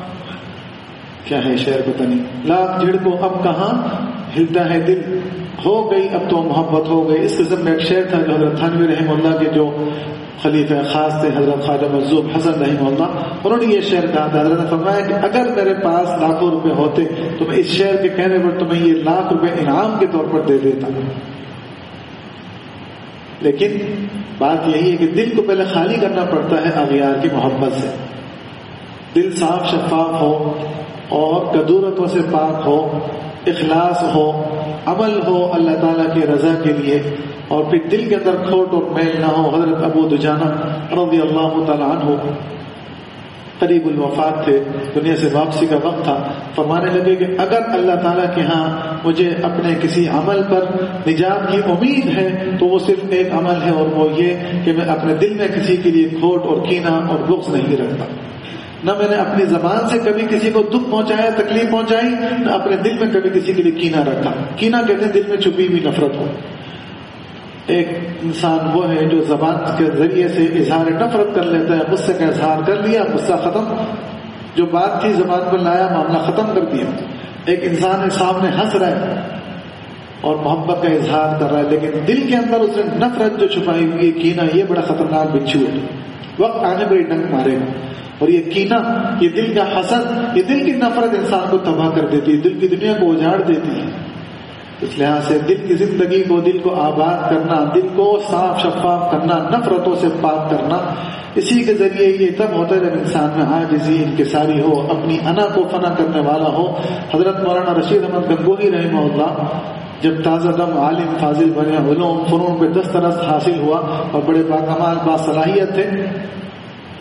کیا ہے شعر پتہ نہیں, لاکھ جھڑکو اب کہاں ہلتا ہے دل, ہو گئی اب تو محبت ہو گئی. اس قسم میں ایک شعر تھا جو حضرت تھانوی رحمہ اللہ کے جو خلیفہ خاص تھے حضرت خواجہ مجذوب حسن رحمہ اللہ, انہوں نے یہ شعر کہا تھا. حضرت نے فرمایا کہ اگر میرے پاس لاکھوں روپے ہوتے تو میں اس شعر کے کہنے پر تمہیں یہ لاکھ روپے انعام کے طور پر دے دیتا. لیکن بات یہی ہے کہ دل کو پہلے خالی کرنا پڑتا ہے اغیار کی محبت سے. دل صاف شفاف ہو اور کدورتوں سے پاک ہو, اخلاص ہو, عمل ہو اللہ تعالیٰ کی رضا کے لیے, اور پھر دل کے اندر کھوٹ اور میل نہ ہو. حضرت ابو دجانہ رضی اللہ تعالیٰ عنہ قریب الوفات تھے, دنیا سے واپسی کا وقت تھا, فرمانے لگے کہ اگر اللہ تعالیٰ کے ہاں مجھے اپنے کسی عمل پر نجات کی امید ہے تو وہ صرف ایک عمل ہے, اور وہ یہ کہ میں اپنے دل میں کسی کے لیے کھوٹ اور کینہ اور بغض نہیں رکھتا. نہ میں نے اپنی زبان سے کبھی کسی کو دکھ پہنچایا, تکلیف پہنچائی, نہ اپنے دل میں کبھی کسی کے لیے کینہ رکھا. کینہ کہتے ہیں دل میں چھپی ہوئی نفرت ہو. ایک انسان وہ ہے جو زبان کے ذریعے سے اظہار نفرت کر لیتا ہے, غصے کا اظہار کر لیا, غصہ ختم, جو بات تھی زبان پر لایا, معاملہ ختم کر دیا. ایک انسان کے سامنے ہنس رہا ہے اور محبت کا اظہار کر رہا ہے, لیکن دل کے اندر اس نے نفرت جو چھپائی ہوئی ہے, کینہ, یہ بڑا خطرناک بچھو ہے, وقت آنے پر ڈنک مارے گا. اور یہ کینہ, یہ دل کا حسد, یہ دل کی نفرت انسان کو تباہ کر دیتی ہے, دل کی دنیا کو اجاڑ دیتی ہے. اس لحاظ سے دل کی زندگی کو, دل کو آباد کرنا, دل کو صاف شفاف کرنا, نفرتوں سے پاک کرنا, اسی کے ذریعے یہ تب ہوتا ہے جب انسان میں عاجزی انکساری ہو, اپنی انا کو فنا کرنے والا ہو. حضرت مولانا رشید احمد گنگوہی رحمہ اللہ جب تازہ دم عالم فاضل بنے, علوم فنون پہ دسترس حاصل ہوا اور بڑے باکمال باصلاحیت تھے,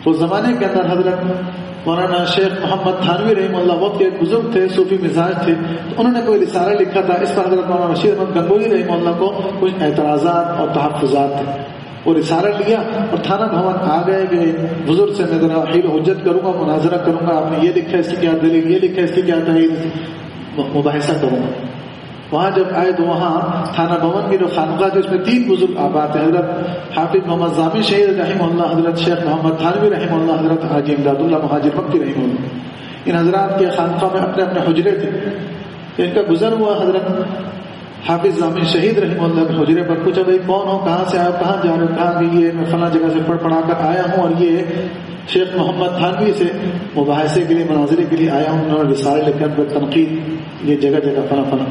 تو زمانے کے اندر حضرت مولانا شیخ محمد تھانوی رحمہ اللہ وقت کے ایک بزرگ تھے، صوفی مزاج تھے، تو انہوں نے کوئی رسالہ لکھا تھا، اس پر حضرت مولانا رشید احمد گنگوہی رحمہ اللہ کو کچھ اعتراضات اور تحفظات تھے. وہ رسالہ لیا اور تھانہ بھون آ گئے کہ بزرگ سے میں ذرا حیل حجت کروں گا، مناظرہ کروں گا، آپ نے یہ لکھا اس کی کیا دلیل، یہ لکھا اس کی کیا دلیل، مباحثہ کروں گا. وہاں جب آئے تو وہاں تھانہ بھون کی جو خانقاہ تھی اس میں تین بزرگ آباد تھے، حضرت حافظ محمد ضامن شہید رحمہ اللہ، حضرت شیخ محمد تھانوی رحمہ اللہ، حضرت حاجی امداد اللہ مہاجر مکی رحمہ اللہ. ان حضرات کے خانقاہ میں اپنے اپنے حجرے تھے. ان کا گزر ہوا حضرت حافظ ضامن شہید رحمہ اللہ کے حجرے پر. پوچھا بھائی کون ہو، کہاں سے آئے، کہاں جا رہے ہو، کہاں کہ یہ میں فلاں جگہ سے پڑھ پڑھا کر آیا ہوں اور یہ شیخ محمد تھانوی سے مباحثے کے لیے مناظرے کے لیے آیا ہوں، انہوں نے رسالے لکھ کر تنقید یہ جگہ جگہ فلاں فلاں.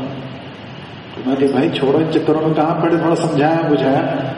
میں کہ بھائی چھوڑو ان چکروں میں، کہاں پڑھے، تھوڑا سمجھایا بجھایا.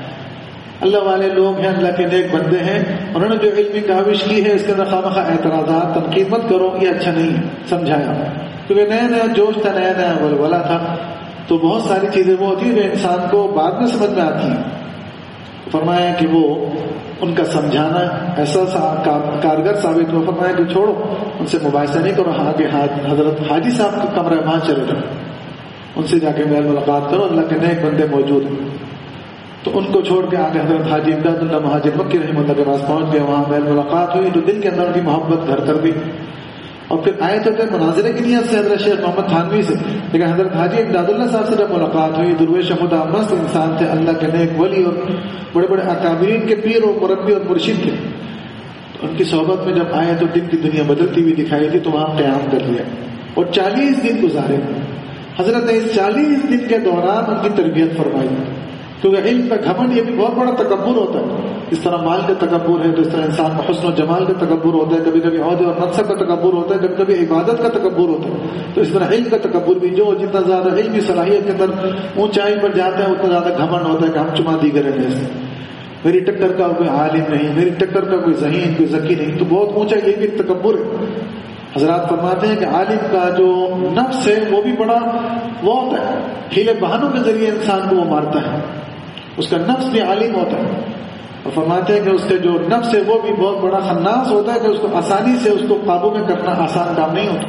اللہ والے لوگ ہیں، اللہ کے نیک بندے ہیں، انہوں نے جو علمی کاوش کی ہے اس کے اندر خواہ اعتراضات تنقید مت کرو، یہ اچھا نہیں ہے. سمجھایا کیونکہ نیا نیا جوش تھا، نیا نیا ولولہ تھا، تو بہت ساری چیزیں وہ ہوتی ہیں جو انسان کو بعد میں سمجھ میں آتی ہیں. فرمایا کہ وہ ان کا سمجھانا ایسا کارگر ثابت ہوا. فرمایا کہ چھوڑو ان سے مباحثہ نہیں کرو، ہاں کہ حضرت حاجی صاحب کا کمرہ وہاں چلے جاؤ، ان سے جا کے میل ملاقات کرو، اللہ کے نیک بندے موجود ہیں. تو ان کو چھوڑ کے آگے حضرت حاجی امداد اللہ مہاجر مکی رحمہ اللہ کے پاس پہنچ گئے. وہاں میل ملاقات ہوئی تو دل کے اندر ان کی محبت گھر کر دی. اور پھر آئے تو تھے مناظرے کی نیت سے حضرت شیخ محمد تھانوی سے، لیکن حضرت حاجی امداد اللہ صاحب سے جب ملاقات ہوئی، درویش خدا مست انسان تھے، اللہ کے نیک ولی اور بڑے بڑے اکابرین کے پیر اور مربی اور مرشد تھے. تو ان کی صحبت میں جب آئے تو دن کی دنیا بدلتی ہوئی دکھائی دی. تو وہاں قیام کر لیا اور چالیس دن گزارے. حضرت نے اس چالیس دن کے دوران ان کی تربیت فرمائی، کیونکہ علم کا گھمنڈ یہ بھی بہت بڑا تکبر ہوتا ہے. اس طرح مال کا تکبر ہے تو اس طرح انسان میں حسن و جمال کا تکبر ہوتا ہے، کبھی کبھی عہدے اور منصب کا تکبر ہوتا ہے، کبھی کبھی عبادت کا تکبر ہوتا ہے. تو اس طرح علم کا تکبر بھی، جو جتنا زیادہ علمی صلاحیت کے اندر اونچائی پر جاتا ہے اتنا زیادہ گھمنڈ ہوتا ہے کہ ہم چما دی گئے ہیں، میری ٹکر کا کوئی عالم نہیں، میری ٹکر کا کوئی ذہین، کوئی ذکی نہیں. تو بہت اونچا یہ بھی تکبر ہے. حضرات فرماتے ہیں کہ عالم کا جو نفس ہے وہ بھی بڑا وہ ہوتا ہے، ہیلے بہانوں کے ذریعے انسان کو وہ مارتا ہے، اس کا نفس بھی عالم ہوتا ہے. اور فرماتے ہیں کہ اس کا جو نفس ہے وہ بھی بہت بڑا خناس ہوتا ہے کہ اس کو آسانی سے اس کو قابو میں کرنا آسان کام نہیں ہوتا.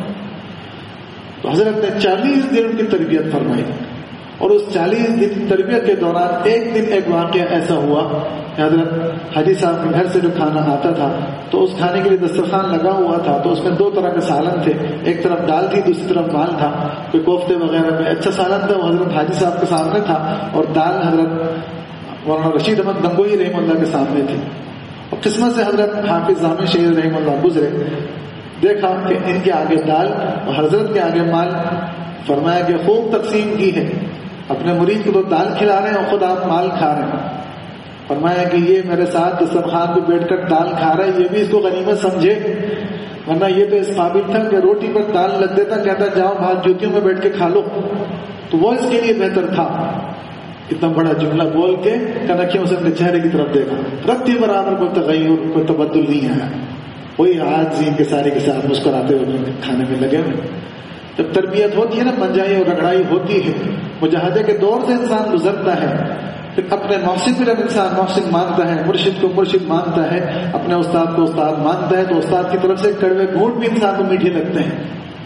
تو حضرت نے چالیس دن کی تربیت فرمائی. اور اس چالیس دن کی تربیت کے دوران ایک دن ایک واقعہ ایسا ہوا کہ حضرت حاجی صاحب کے گھر سے جو کھانا آتا تھا تو اس کھانے کے لیے دسترخوان لگا ہوا تھا. تو اس میں دو طرح کے سالن تھے، ایک طرف دال تھی، دوسری طرف مال تھا. کوئی کوفتے وغیرہ میں اچھا سالن تھا وہ حضرت حاجی صاحب کے سامنے تھا، اور دال حضرت مولانا رشید احمد گنگوہی رحمہ اللہ کے سامنے تھی. اور قسمت سے حضرت حافظ ضامن شہید رحمہ اللہ گزرے، دیکھا کہ ان کے آگے دال اور حضرت کے آگے مال. فرمایا کہ خوب تقسیم کی ہے، اپنے مرید کو تو دال کھلا رہے ہیں اور خود آپ مال کھا رہے ہیں. فرمایا کہ یہ میرے ساتھ دسترخوان پہ بیٹھ کر دال کھا رہا ہے، یہ بھی اس کو غنیمت سمجھے، ورنہ یہ تو اس قابل تھا کہ روٹی پر دال لگ دیتا، کہتا جاؤ بھائی جوتیوں میں بیٹھ کے کھا لو. تو وہ اس کے لیے بہتر تھا. اتنا بڑا جملہ بول کے کنکھیوں سے اپنے چہرے کی طرف دیکھا، رتی برابر کوئی تغیر کوئی تبدل نہیں آیا. وہی آج زین کے سارے کے ساتھ مسکراتے ہوئے کھانے میں لگے ہوئے. جب تربیت ہوتی ہے نا، منجائی اور رگڑائی ہوتی ہے، مجاہدے کے دور سے انسان گزرتا ہے، پھر اپنے محسن کو جب انسان محسن مانتا ہے، مرشد کو مرشد مانتا ہے، اپنے استاد کو استاد مانتا ہے، تو استاد کی طرف سے کڑوے گھونٹ بھی انسان کو میٹھے لگتے ہیں.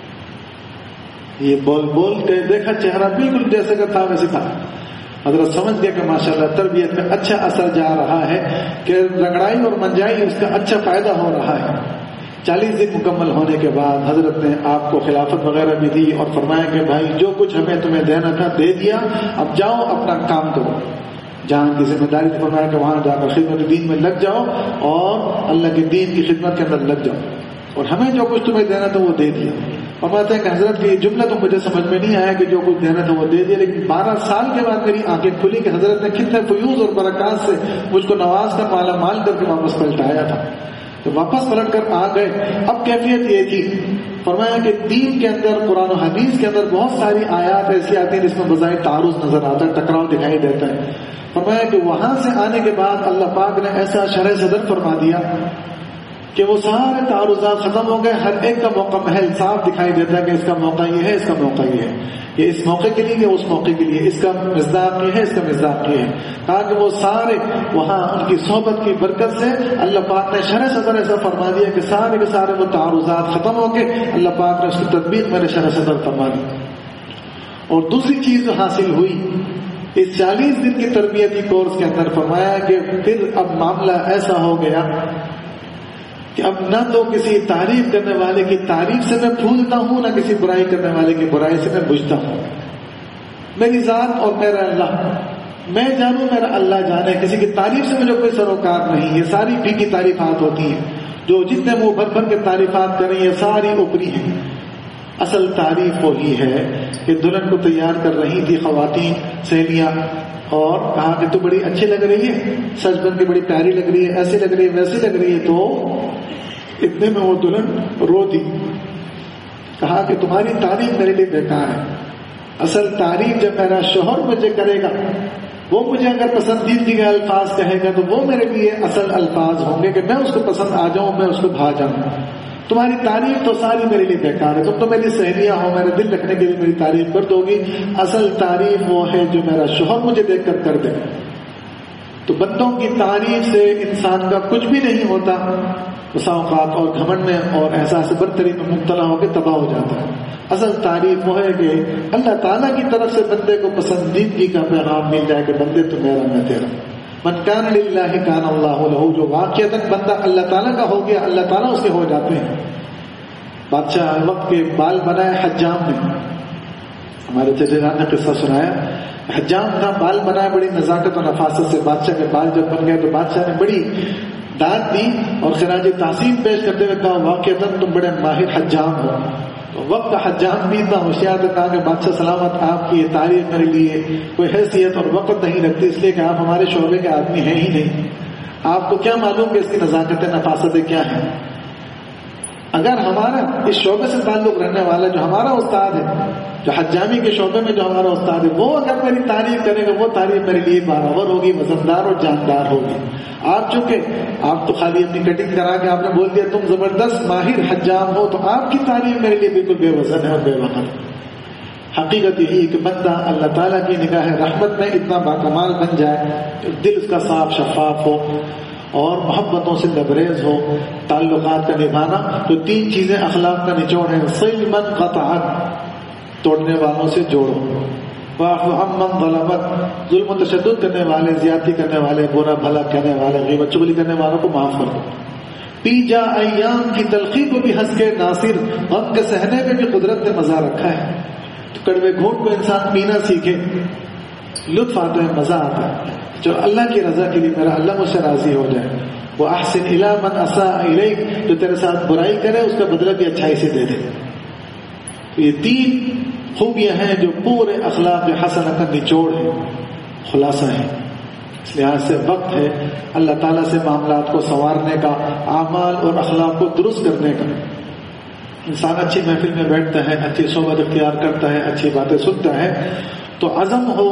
یہ بول بول کے دیکھا چہرہ بالکل جیسے کا تھا ویسے تھا. حضرت سمجھ گیا کہ ماشاءاللہ تربیت کا اچھا اثر جا رہا ہے، کہ رگڑائی اور منجائی اس کا اچھا فائدہ ہو رہا ہے. چالیس دن مکمل ہونے کے بعد حضرت نے آپ کو خلافت وغیرہ بھی دی اور فرمایا کہ بھائی جو کچھ ہمیں تمہیں دینا تھا دے دیا، اب جاؤ اپنا کام کرو. جہاں کی ذمہ داری تھی فرمایا کہ وہاں جا کر خدمت دین میں لگ جاؤ اور اللہ کے دین کی خدمت کے اندر لگ جاؤ، اور ہمیں جو کچھ تمہیں دینا تھا وہ دے دیا. فرماتے ہیں کہ حضرت کی یہ جملہ تو مجھے سمجھ میں نہیں آیا کہ جو کچھ دینا تھا وہ دے دیا، لیکن بارہ سال کے بعد میری آنکھیں کھلی کہ حضرت نے کتنے فیوز اور برکات سے مجھ کو نواز کر مالا مال کر کے واپس پلٹایا تھا. تو واپس پلٹ کر آ گئے. اب کیفیت یہ تھی، فرمایا کہ دین کے اندر قرآن و حدیث کے اندر بہت ساری آیات ایسی آتی ہیں جس میں بظاہر تعارض نظر آتا ہے، ٹکراؤ دکھائی دیتا ہے. فرمایا کہ وہاں سے آنے کے بعد اللہ پاک نے ایسا شرح صدر فرما دیا کہ وہ سارے تعارضات ختم ہو گئے، ہر ایک کا موقع محل صاف دکھائی دیتا ہے کہ اس کا موقع یہ ہے، اس کا موقع یہ ہے، یہ اس موقع کے لیے، یہ اس موقع کے لیے، اس کا مصداق یہ ہے، اس کا مصداق یہ ہے، تاکہ وہ سارے وہاں ان کی صحبت کی برکت سے اللہ پاک نے شرح صدر ایسا فرما دیا کہ سارے کے سارے وہ تعارضات ختم ہو کے اللہ پاک نے اس کی تطبیق میرے شرح صدر فرما دی۔ اور دوسری چیز جو حاصل ہوئی اس چالیس دن کی تربیتی کورس کے اندر فرمایا کہ پھر اب معاملہ ایسا ہو گیا کہ اب نہ تو کسی تعریف کرنے والے کی تعریف سے میں پھولتا ہوں، نہ کسی برائی کرنے والے کی برائی سے میں بجھتا ہوں۔ میری ذات اور میرا اللہ، میں جانوں میرا اللہ جانے، کسی کی تعریف سے مجھے کوئی سروکار نہیں۔ یہ ساری پھیکی تعریفات ہوتی ہیں، جو جتنے منہ بھر بھر کے تعریفات کریں یہ ساری اوپری ہیں۔ اصل تعریف وہی ہے کہ دلہن کو تیار کر رہی تھی خواتین سہیلیاں، اور کہا کہ تو بڑی اچھی لگ رہی ہے، سج بن کے بڑی پیاری لگ رہی ہے، ایسی لگ رہی ہے، ویسی لگ رہی ہے، تو اتنے میں وہ دلہن رو دی، کہا کہ تمہاری تعریف میرے لیے بیکار ہے۔ اصل تعریف جب میرا شوہر مجھے کرے گا، وہ مجھے اگر پسندیدگی کے الفاظ کہے گا تو وہ میرے لیے اصل الفاظ ہوں گے کہ میں اس کو پسند آ جاؤں، میں اس کو بھا جاؤں۔ تمہاری تعریف تو ساری میرے لیے بیکار ہے، تم تو میری سہیلیاں ہو، میرے دل رکھنے کے لیے میری تعریف کر دو گی، اصل تعریف وہ ہے جو میرا شوہر مجھے دیکھ کر کر دے۔ تو بندوں کی تعریف سے انسان کا کچھ بھی نہیں ہوتا، بسا اوقات اور گھمنڈ میں اور احساس برتری میں مبتلا ہو کے تباہ ہو جاتا ہے۔ اصل تعریف وہ ہے کہ اللہ تعالیٰ کی طرف سے بندے کو پسندیدگی کا پیغام مل جائے کہ بندے تو میرا، میں تیرا۔ من کان للہ کان اللہ لہ، جو واقعتاً بندہ اللہ تعالیٰ کا ہو گیا اللہ تعالیٰ اس کے ہو جاتے ہیں۔ بادشاہ وقت کے بال بنائے حجام نے، ہمارے چچا نے قصہ سنایا، حجام تھا، بال بنائے بڑی نزاکت و نفاست سے، بادشاہ کے بال جب بن گئے تو بادشاہ نے بڑی داد دی اور خراج تحسین پیش کرتے ہوئے کہا واقعتاً تم بڑے ماہر حجام ہو۔ تو وقت کا حجام بھی اتنا ہوشیار تھا، کہا کہ بادشاہ سلامت، آپ کی یہ تعریف میرے لیے کوئی حیثیت اور وقت نہیں رکھتی، اس لیے کہ آپ ہمارے شعبے کے آدمی ہیں ہی نہیں، آپ کو کیا معلوم کہ اس کی نزاکتیں نفاستیں کیا ہیں۔ اگر ہمارا اس شعبے سے تعلق رہنے والا جو ہمارا استاد ہے، جو حجامی کے شعبے میں جو ہمارا استاد ہے، وہ اگر میری تعریف کرے گا، وہ تعریف میرے لیے برابر ہوگی، وزندار اور جاندار ہوگی۔ آپ چونکہ آپ تو خالی اپنی کٹنگ کرا کے آپ نے بول دیا تم زبردست ماہر حجام ہو، تو آپ کی تعریف میرے لیے بالکل بے وزن ہے اور بے وقت ہے۔ حقیقت یہی کہ بندہ اللہ تعالیٰ کی نگاہ رحمت میں اتنا باکمال بن جائے کہ دل اس کا صاف شفاف ہو اور محبتوں سے لبریز ہو، تعلقات کا نبھانا، تو تین چیزیں اخلاق کا نچوڑ ہے، صل من قطعت، توڑنے والوں سے جوڑو، واعف عمن ظلمت، ظلم و تشدد کرنے والے، زیادتی کرنے والے، برا بھلا کہنے والے، غیبت چغلی کرنے والوں کو معاف کر دو۔ پی جا ایام کی تلخی کو بھی ہنس کے ناصر، غم کے سہنے میں بھی قدرت نے مزہ رکھا ہے۔ تو کڑوے گھونٹ کو انسان پینا سیکھے، لطف آتا ہے، مزہ آتا ہے، جو اللہ کی رضا کے لیے میرا اللہ مجھ سے راضی ہو جائے۔ وہ احسن الی من اساء الیک، جو تیرے ساتھ برائی کرے اس کا بدلہ بھی اچھائی سے دے دے۔ تو یہ تین خوبیاں ہیں جو پورے اخلاق حسنہ کا نچوڑ ہے، خلاصہ ہے۔ اس لحاظ سے وقت ہے اللہ تعالیٰ سے معاملات کو سنوارنے کا، اعمال اور اخلاق کو درست کرنے کا۔ انسان اچھی محفل میں بیٹھتا ہے، اچھی صحبت اختیار کرتا ہے، اچھی باتیں سنتا ہے، تو عزم ہو۔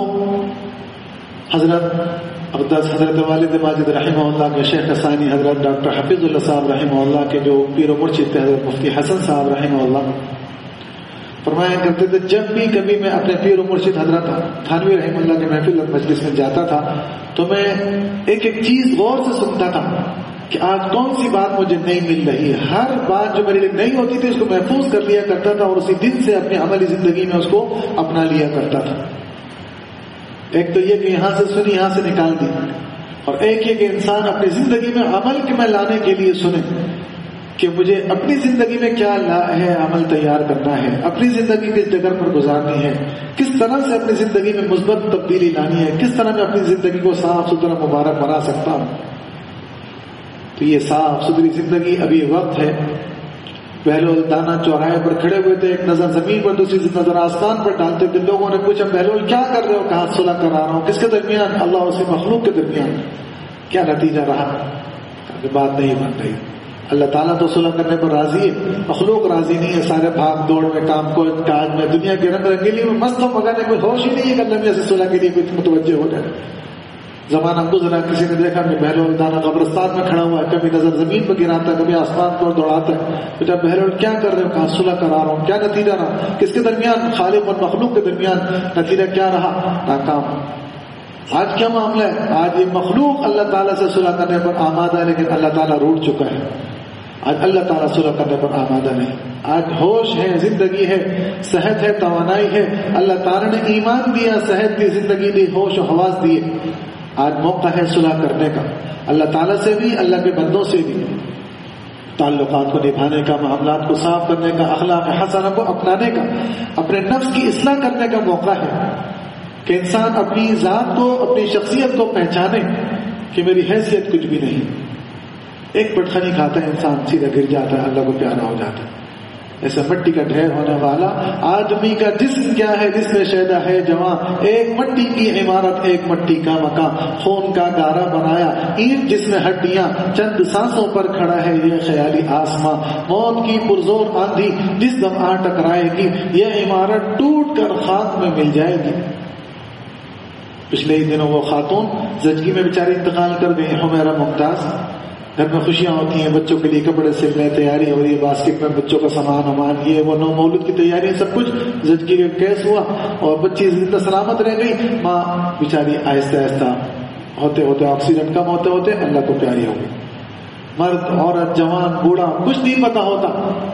حضرت اقدس حضرت والد ماجد رحمہ اللہ کے شیخ ثانی حضرت ڈاکٹر حفیظ اللہ صاحب رحمہ اللہ کے جو پیر و مرشد تھے حضرت مفتی حسن صاحب رحمہ اللہ فرمایا کرتے تھے، جب بھی کبھی میں اپنے پیر و مرشد حضرت تھانوی رحمہ اللہ کے محفل اور مجلس میں جاتا تھا تو میں ایک ایک چیز غور سے سنتا تھا کہ آج کون سی بات مجھے نہیں مل رہی ہے۔ ہر بات جو میرے لیے نہیں ہوتی تھی اس کو محفوظ کر لیا کرتا تھا اور اسی دن سے اپنی عملی زندگی میں اس کو اپنا لیا کرتا تھا۔ ایک تو یہ کہ یہاں سے سنی یہاں سے نکال دی، اور ایک یہ کہ انسان اپنی زندگی میں عمل کے میں لانے کے لیے سنے کہ مجھے اپنی زندگی میں کیا لا ہے، عمل تیار کرنا ہے، اپنی زندگی کس جگہ پر گزارنی ہے، کس طرح سے اپنی زندگی میں مثبت تبدیلی لانی ہے، کس طرح میں اپنی زندگی کو صاف ستھرا مبارک بنا سکتا ہوں۔ تو یہ صاف ستھری زندگی ابھی وقت ہے۔ بہلول دانا چوراہے پر کھڑے ہوئے تھے، ایک نظر زمین پر دوسری نظر آسمان پر ڈالتے تھے۔ لوگوں نے پوچھا بہلول کیا کر رہے ہو؟ کہا صلح کرا رہا ہوں۔ کس کے درمیان؟ اللہ اور اس کی مخلوق کے درمیان۔ کیا نتیجہ رہا؟ کہ بات نہیں بن رہی۔ اللہ تعالیٰ تو صلح کرنے پر راضی ہے، مخلوق راضی نہیں ہے۔ سارے بھاگ دوڑ میں، کام کو کاج میں، دنیا کے رنگ رنگیلی میں مست ہو، مگر کوئی ہوش ہی نہیں ہے کہ اللہ میں سے صلح کے لیے کوئی متوجہ ہو جائے۔ زمانہ گزرا، کسی نے دیکھا کہ بہلول دانا قبرستان میں کھڑا ہوا ہے، کبھی نظر زمین پہ گراتا ہے، کبھی آسمان پر دوڑاتا ہے. بیٹا بہلول کیا کر رہے ہو؟ کہا صلح کرا رہا ہوں. کیا نتیجہ رہا؟ کس کے درمیان؟ خالق اور مخلوق کے درمیان. نتیجہ کیا رہا؟ ناکام. آج کیا معاملہ ہے؟ آج یہ مخلوق اللہ تعالیٰ سے صلح کرنے پر آمادہ ہے، لیکن اللہ تعالیٰ روٹ چکا ہے. آج اللہ تعالیٰ صلح کرنے پر آمادہ نہیں. آج ہوش ہے، زندگی ہے، صحت ہے، توانائی ہے. اللہ تعالیٰ نے ایمان دیا، صحت دی، زندگی دی، ہوش و حواس دیے. آج موقع ہے صلح کرنے کا، اللہ تعالیٰ سے بھی، اللہ کے بندوں سے بھی. تعلقات کو نبھانے کا، معاملات کو صاف کرنے کا، اخلاق حسنہ کو اپنانے کا، اپنے نفس کی اصلاح کرنے کا موقع ہے کہ انسان اپنی ذات کو، اپنی شخصیت کو پہچانے کہ میری حیثیت کچھ بھی نہیں. ایک پٹخنی کھاتا ہے انسان، سیدھا گر جاتا ہے، اللہ کو پیارا ہو جاتا ہے. ایسا مٹی کا ڈھیر ہونے والا آدمی کا جسم کیا ہے جس میں شیدا ہے جوان. ایک مٹی کی عمارت، ایک مٹی کا مکان، خون کا گارا بنایا، اینٹ جس میں ہڈیاں، چند سانسوں پر کھڑا ہے یہ خیالی آسماں. موت کی پرزور آندھی جس دم آ ٹکرائے گی یہ عمارت ٹوٹ کر خاک میں مل جائے گی. پچھلے ہی دنوں وہ خاتون زچگی میں بیچاری انتقال کر گئی، حمیرہ ممتاز. گھر میں خوشیاں ہوتی ہیں، بچوں کے لیے کپڑے سلنے، تیاری ہو رہی ہے، باسکٹ میں بچوں کا سامان وامان، یہ وہ، نو مولود کی تیاری، سب کچھ. زچگی کا کیس ہوا اور بچی زندہ سلامت رہ گئی. ماں بیچاری آہستہ آہستہ ہوتے ہوتے، آکسیجن کم ہوتے ہوتے اللہ کو پیاری ہو گئی. مرد، عورت، جوان، بوڑھا، کچھ نہیں پتا ہوتا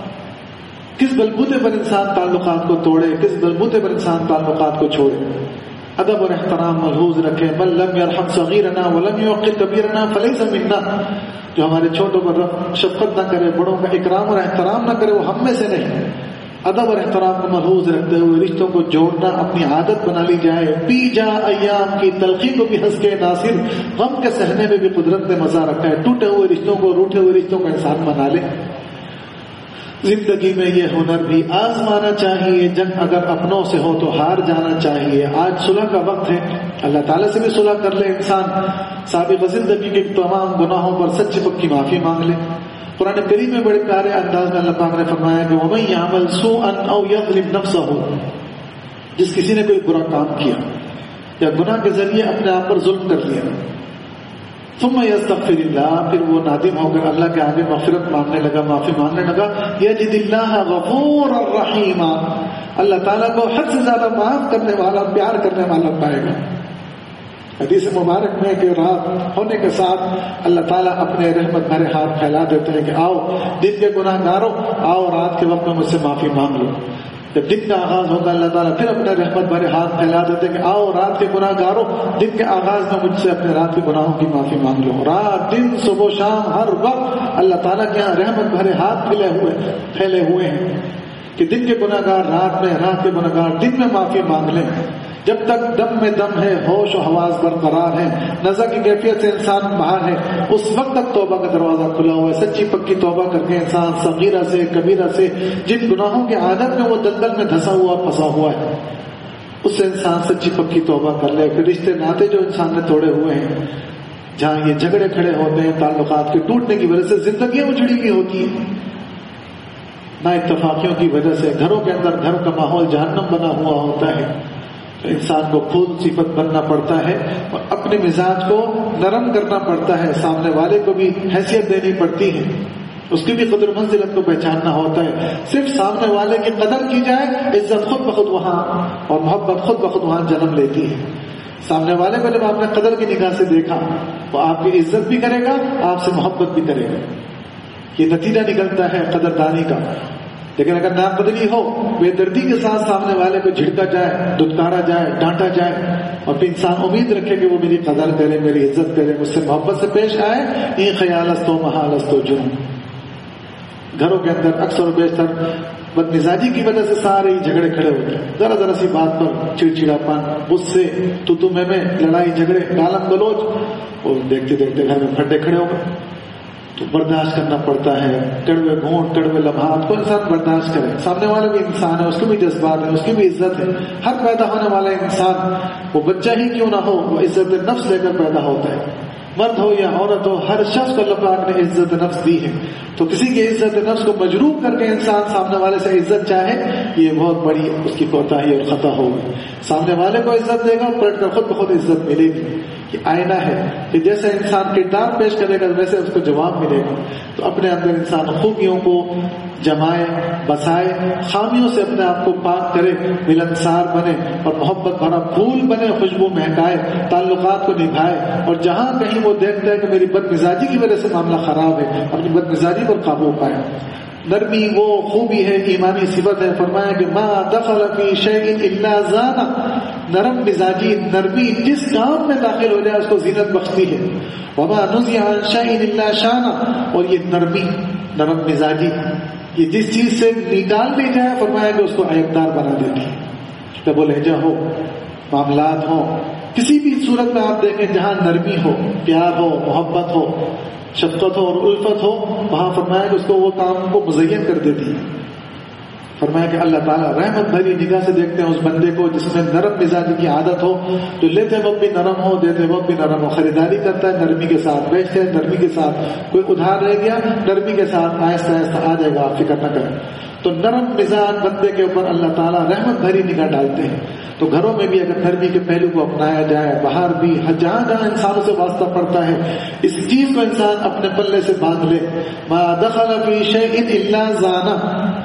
کس بلبوتے پر انسان تعلقات کو توڑے، کس بلبوتے پر انسان تعلقات کو چھوڑے. ادب اور احترام ملحوظ رکھے. من لم یرحم صغیرنا ولم یوقر کبیرنا فلیس منا. جو ہمارے چھوٹوں پر شفقت نہ کرے، بڑوں کا اکرام اور احترام نہ کرے، وہ ہم میں سے نہیں. ادب اور احترام کو ملحوظ رکھتے ہوئے رشتوں کو جوڑنا اپنی عادت بنا لی جائے. پی جا ایام کی تلخی کو بھی ہنس کے ناصر، غم کے سہنے میں بھی قدرت نے مزہ رکھا ہے. ٹوٹے ہوئے رشتوں کو، روٹے ہوئے رشتوں کو انسان بنا لے. زندگی میں یہ ہنر بھی آزمانا چاہیے. جنگ اگر اپنوں سے ہو تو ہار جانا چاہیے. آج صلح کا وقت ہے، اللہ تعالیٰ سے بھی صلح کر لے انسان. سابق زندگی کے تمام گناہوں پر سچی پکی معافی مانگ لے. قرآن کریم میں بڑے پیارے انداز میں اللہ پاک نے فرمایا کہ وَمَن يَعْمَلْ سُوءًا أَوْ يَظْلِمْ نَفْسَهُ. جس کسی نے کوئی برا کام کیا یا گناہ کے ذریعے اپنے آپ پر ظلم کر لیا، ثم یستغفر اللہ، پھر وہ نادم ہو کر اللہ کے آگے مغفرت مانگنے لگا، معافی مانگنے لگا، یجد اللہ غفورا رحیما، اللہ تعالیٰ کو حد سے زیادہ معاف کرنے والا، پیار کرنے والا پائے گا. حدیث مبارک میں کہ رات ہونے کے ساتھ اللہ تعالیٰ اپنے رحمت بھرے ہاتھ پھیلا دیتے ہیں کہ آؤ دن کے گناہ گارو، آؤ رات کے وقت میں مجھ سے معافی مانگ لو. جب دن کا آغاز ہوگا اللہ تعالیٰ پھر اپنے رحمت بھرے ہاتھ پھیلا دیتے کہ آؤ رات کے گناہ گارو، دن کے آغاز میں مجھ سے اپنے رات کے گناہوں کی معافی مانگ لو. رات دن صبح شام ہر وقت اللہ تعالیٰ کے یہاں رحمت بھرے ہاتھ پھیلے ہوئے پھیلے ہوئے ہیں کہ دن کے گناہ گار رات میں، رات کے گناہ گار دن میں معافی مانگ لیں. جب تک دم میں دم ہے، ہوش و حواس برقرار ہے، نظر کی کیفیت سے انسان باہر ہے، اس وقت تک توبہ کا دروازہ کھلا ہوا ہے. سچی پکی توبہ کر کے انسان صغیرہ سے کبیرہ سے جن گناہوں کی عادت میں وہ دلدل میں دھسا ہوا پھنسا ہوا ہے، اس سے انسان سچی پکی توبہ کر لے. پھر رشتے ناطے جو انسان نے توڑے ہوئے ہیں، جہاں یہ جھگڑے کھڑے ہوتے ہیں تعلقات کے ٹوٹنے کی وجہ سے، زندگیاں اجڑی ہوئی ہوتی ہیں نا اتفاقیوں کی وجہ سے، گھروں کے اندر گھر کا ماحول جہنم بنا ہوا ہوتا ہے. انسان کو خود صفت بننا پڑتا ہے اور اپنے مزاج کو نرم کرنا پڑتا ہے، سامنے والے کو بھی حیثیت دینی پڑتی ہے، اس کی بھی قدر منزلت کو پہچاننا ہوتا ہے. صرف سامنے والے کی قدر کی جائے، عزت خود بخود وہاں اور محبت خود بخود وہاں جنم لیتی ہے. سامنے والے کو جب آپ نے قدر کی نگاہ سے دیکھا، وہ آپ کی عزت بھی کرے گا، آپ سے محبت بھی کرے گا. یہ نتیجہ نکلتا ہے قدردانی کا. لیکن اگر ناقدری ہو، بے دردی کے ساتھ سامنے والے کو جھڑکا جائے، دھتکارا جائے، ڈانٹا جائے، اور پھر انسان امید رکھے کہ وہ میری قدر کرے، میری عزت کرے، مجھ سے محبت سے پیش آئے، یہ خیال است و محال است و جرم. گھروں کے اندر اکثر و بیشتر بد مزاجی کی وجہ سے سارے ہی جھگڑے کھڑے ہوتے ہیں. ذرا ذرا سی بات پر چڑچڑا پن، غصے، تو تم میں لڑائی جھگڑے، گالم گلوچ، اور دیکھتے دیکھتے گھر میں پھڈے کھڑے ہو گئے. تو برداشت کرنا پڑتا ہے. کڑوے گھونٹ، کڑوے لمحات کو انسان برداشت کرے. سامنے والا بھی انسان ہے، اس کے بھی جذبات ہیں، اس کی بھی عزت ہے. ہر پیدا ہونے والا انسان، وہ بچہ ہی کیوں نہ ہو، وہ عزت نفس لے کر پیدا ہوتا ہے. مرد ہو یا عورت ہو، ہر شخص کو اللہ پاک نے عزت نفس دی ہے. تو کسی کی عزت نفس کو مجروح کر کے انسان سامنے والے سے عزت چاہے، یہ بہت بڑی اس کی کوتاہی اور خطا ہوگی. سامنے والے کو عزت دے گا، پلٹ کر خود بخود عزت ملے گی. یہ آئینہ ہے کہ جیسے انسان کردار پیش کرے گا ویسے اس کو جواب ملے گا. تو اپنے اندر انسان خوبیوں کو جمائے بسائے, خامیوں سے اپنے آپ کو پاک کرے, ملنسار بنے اور محبت بھرا پھول بنے, خوشبو مہکائے, تعلقات کو نبھائے, اور جہاں کہیں وہ دیکھتا ہے کہ میری بد مزاجی کی وجہ سے معاملہ خراب ہے اپنی بد مزاجی پر قابو پائے. نرمی وہ خوبی ہے, ایمانی صفت ہے. فرمایا کہ ما دخل فی شیء الا زانا, نرم مزاجی نرمی جس کام میں داخل ہو جائے اس کو زینت بخشتی ہے. وما نزع عن شیء الا شانا, اور یہ نرمی نرم مزاجی یہ جس چیز سے نکال دی جائے فرمایا کہ اس کو عیبدار بنا دیتی ہے. جب وہ لہجہ ہو, معاملات ہو, کسی بھی صورت میں آپ دیکھیں جہاں نرمی ہو, پیار ہو, محبت ہو, شفقت ہو اور الفت ہو, وہاں فرمایا کہ اس کو وہ کام کو مزین کر دیتی ہے. فرمایا کہ اللہ تعالیٰ رحمت بھری نگاہ سے دیکھتے ہیں اس بندے کو جس میں نرم مزاجی کی عادت ہو, جو لیتے وقت بھی نرم ہو, دیتے وقت بھی نرم ہو, خریداری کرتا ہے نرمی کے ساتھ, بیچتے ہیں نرمی کے ساتھ, کوئی ادھار رہ گیا نرمی کے ساتھ آہستہ آہستہ آ جائے گا, آپ فکر نہ کریں. تو نرم مزاج بندے کے اوپر اللہ تعالیٰ رحمت بھری نگاہ ڈالتے ہیں. تو گھروں میں بھی اگر نرمی کے پہلو کو اپنایا جائے, باہر بھی جہاں جہاں انسانوں سے واسطہ پڑتا ہے اس چیز کو انسان اپنے پلے سے باندھ لے. ما دخل فی شیء الا زانا,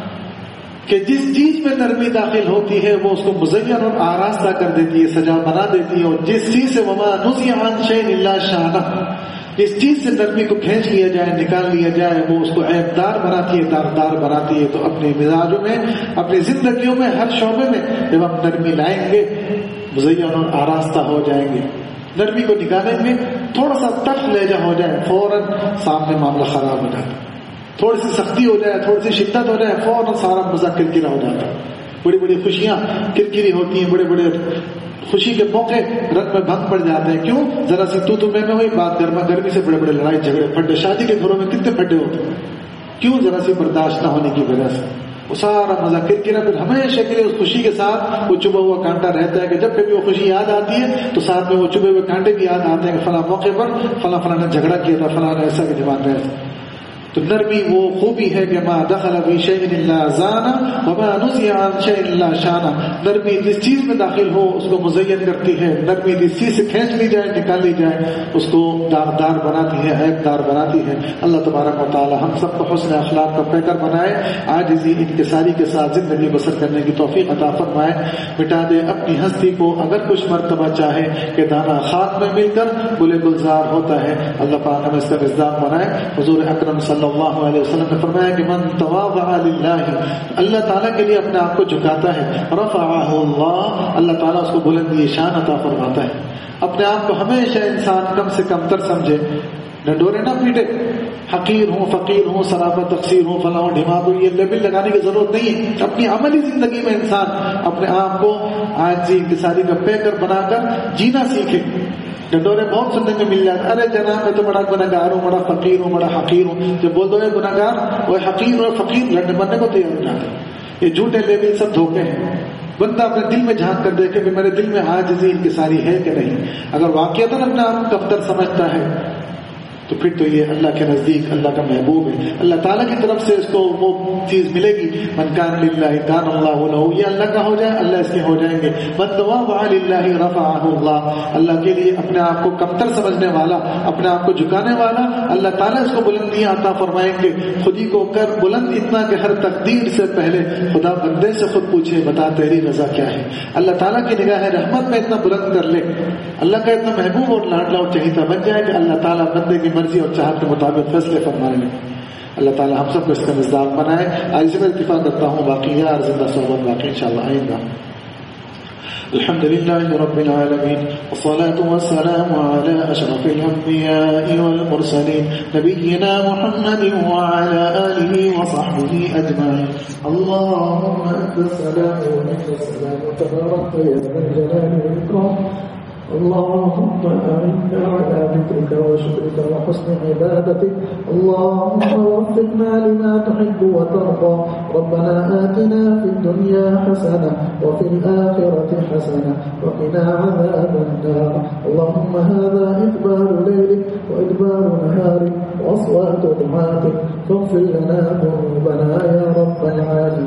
کہ جس چیز میں نرمی داخل ہوتی ہے وہ اس کو مزین اور آراستہ کر دیتی ہے, سجا بنا دیتی ہے. اور جس چیز سے وما نزع عن شیء الا شانا, جس چیز سے نرمی کو کھینچ لیا جائے, نکال لیا جائے, وہ اس کو عیبدار بناتی ہے, داغدار بناتی ہے. تو اپنے مزاجوں میں, اپنی زندگیوں میں, ہر شعبے میں جب ہم نرمی لائیں گے مزین اور آراستہ ہو جائیں گے. نرمی کو نکالیں گے, تھوڑا سا تلخ لہجہ ہو جائے فوراً سامنے معاملہ خراب ہو جاتا ہے. تھوڑی سی سختی ہو جائے, تھوڑی سی شدت ہو جائے, فوراً سارا مزہ کرکرا ہو جاتا ہے. بڑی بڑی خوشیاں کرکری ہوتی ہیں, بڑے بڑے خوشی کے موقع رنگ میں بھنگ پڑ جاتے ہیں. کیوں؟ ذرا سی تو تمہیں میں ہوئی بات, گرما گرمی سے بڑے بڑے لڑائی جھگڑے پھڈے, شادی کے گھروں میں کتنے پھڈے ہوتے ہیں. کیوں؟ ذرا سی برداشت نہ ہونے کی وجہ سے وہ سارا مزہ کرکرا. پھر ہمیشہ کے لیے اس خوشی کے ساتھ وہ چبھا ہوا کانٹا رہتا ہے کہ جب کبھی وہ خوشی یاد آتی ہے تو ساتھ میں وہ چبھے ہوئے کانٹے بھی یاد آتے ہیں کہ فلاں موقع پر فلاں فلاں نے جھگڑا کیا تھا, فلاں نے ایسا کہ جوان رہے. تو نرمی وہ خوبی ہے کہ ما دخل فی شیء الا زانا وما نزع عن شیء الا شانا. نرمی جس چیز میں داخل ہو اس کو مزین کرتی ہے, نرمی جس چیز سے کھینچ لی جائے, نکال لی جائے, اس کو داغدار بناتی ہے, عیبدار بناتی ہے. اللہ تبارک و تعالی ہم سب کو حسن اخلاق کا پیکر بنائے, عاجزی انکساری کے ساتھ زندگی بسر کرنے کی توفیق عطا فرمائے. مٹا دے اپنی ہستی کو, اگر کچھ مرتبہ چاہے کہ دانا خاک میں مل کر گل گلزار ہوتا ہے, اللہ پاک ہمیں اس کا رزاق بنائے. حضور اکرم صلی اللہ علیہ وسلم نے فرمایا کہ من تواضع للہ, اللہ تعالیٰ کے لیے اپنے آپ کو جھکاتا ہے, رفعہ اللہ, اللہ تعالیٰ اس کو بلندی شان عطا فرماتا ہے. اپنے آپ کو ہمیشہ انسان کم سے کم تر سمجھے, ڈنڈورے نہ پیٹے, حقیر ہوں, فقیر ہوں, سرابہ تقصیر ہوں, فلاں ڈھماغ ہوں, یہ لیبل لگانے کی ضرورت نہیں ہے. اپنی عملی زندگی میں انسان اپنے آپ کو عاجزی انکساری کا پیکر بنا کر جینا سیکھے. ڈنڈورے بہت سننے میں مل جاتے, ارے جناب میں تو بڑا گناہگار ہوں, بڑا فقیر ہوں, بڑا حقیر ہوں. جب بول دو یہ گناہگار, وہ حقیر اور فقیر لڑنے مرنے کو تیار ہو جاتے ہیں. یہ جھوٹے لیبل سب دھوکے ہیں. بندہ اپنے دل میں جھانک کر دیکھے کہ میرے دل میں عاجزی انکساری ہے کہ نہیں. اگر واقعتاً اپنے آپ کو کمتر سمجھتا ہے تو پھر تو یہ اللہ کے نزدیک اللہ کا محبوب ہے. اللہ تعالیٰ کی طرف سے اس کو وہ چیز ملے گی, من کان للہ کان اللہ لہ, یہ اللہ کا ہو جائے اللہ اس کے ہو جائیں گے. من تواضع للہ رفعہ اللہ, اللہ کے لیے اپنے آپ کو کمتر سمجھنے والا, اپنے آپ کو جھکانے والا, اللہ تعالیٰ اس کو بلندیاں عطا فرمائیں گے. خودی کو کر بلند اتنا کہ ہر تقدیر سے پہلے خدا بندے سے خود پوچھے بتا تیری رضا کیا ہے. اللہ تعالیٰ کی نگاہ رحمت میں اتنا بلند کر لے, اللہ کا اتنا محبوب اور لاڈلا اور چہیتا بن جائے کہ اللہ تعالیٰ بندے کی مرضی اور چاہت کے مطابق فیصلے فرمانے لگے. اللہ تعالیٰ ہم سب کو اس کا مزداق بنائے. آج سے میں اتفاق کرتا ہوں باقی اور زندہ صحبت باقی انشاءاللہ آئندہ. الحمد لله رب العالمين والصلاة والسلام على أشرف الأنبياء والمرسلين نبينا محمد وعلى آله وصحبه أجمعين. اللهم أنت السلام ومنك السلام تبارك يا ذا الجلال والإكرام. اللهم أعنا على ذكرك وشكرك وحسن عبادتك. اللهم وفقنا لما تحب وترضى. ربنا آتنا في الدنيا حسنة وفي الآخرة حسنة وقنا عذاب النار. اللهم هذا إقبال ليلك وإدبار نهارك وأصوات دعاتك فاغفر لنا ذنوبنا يا رب العالمين.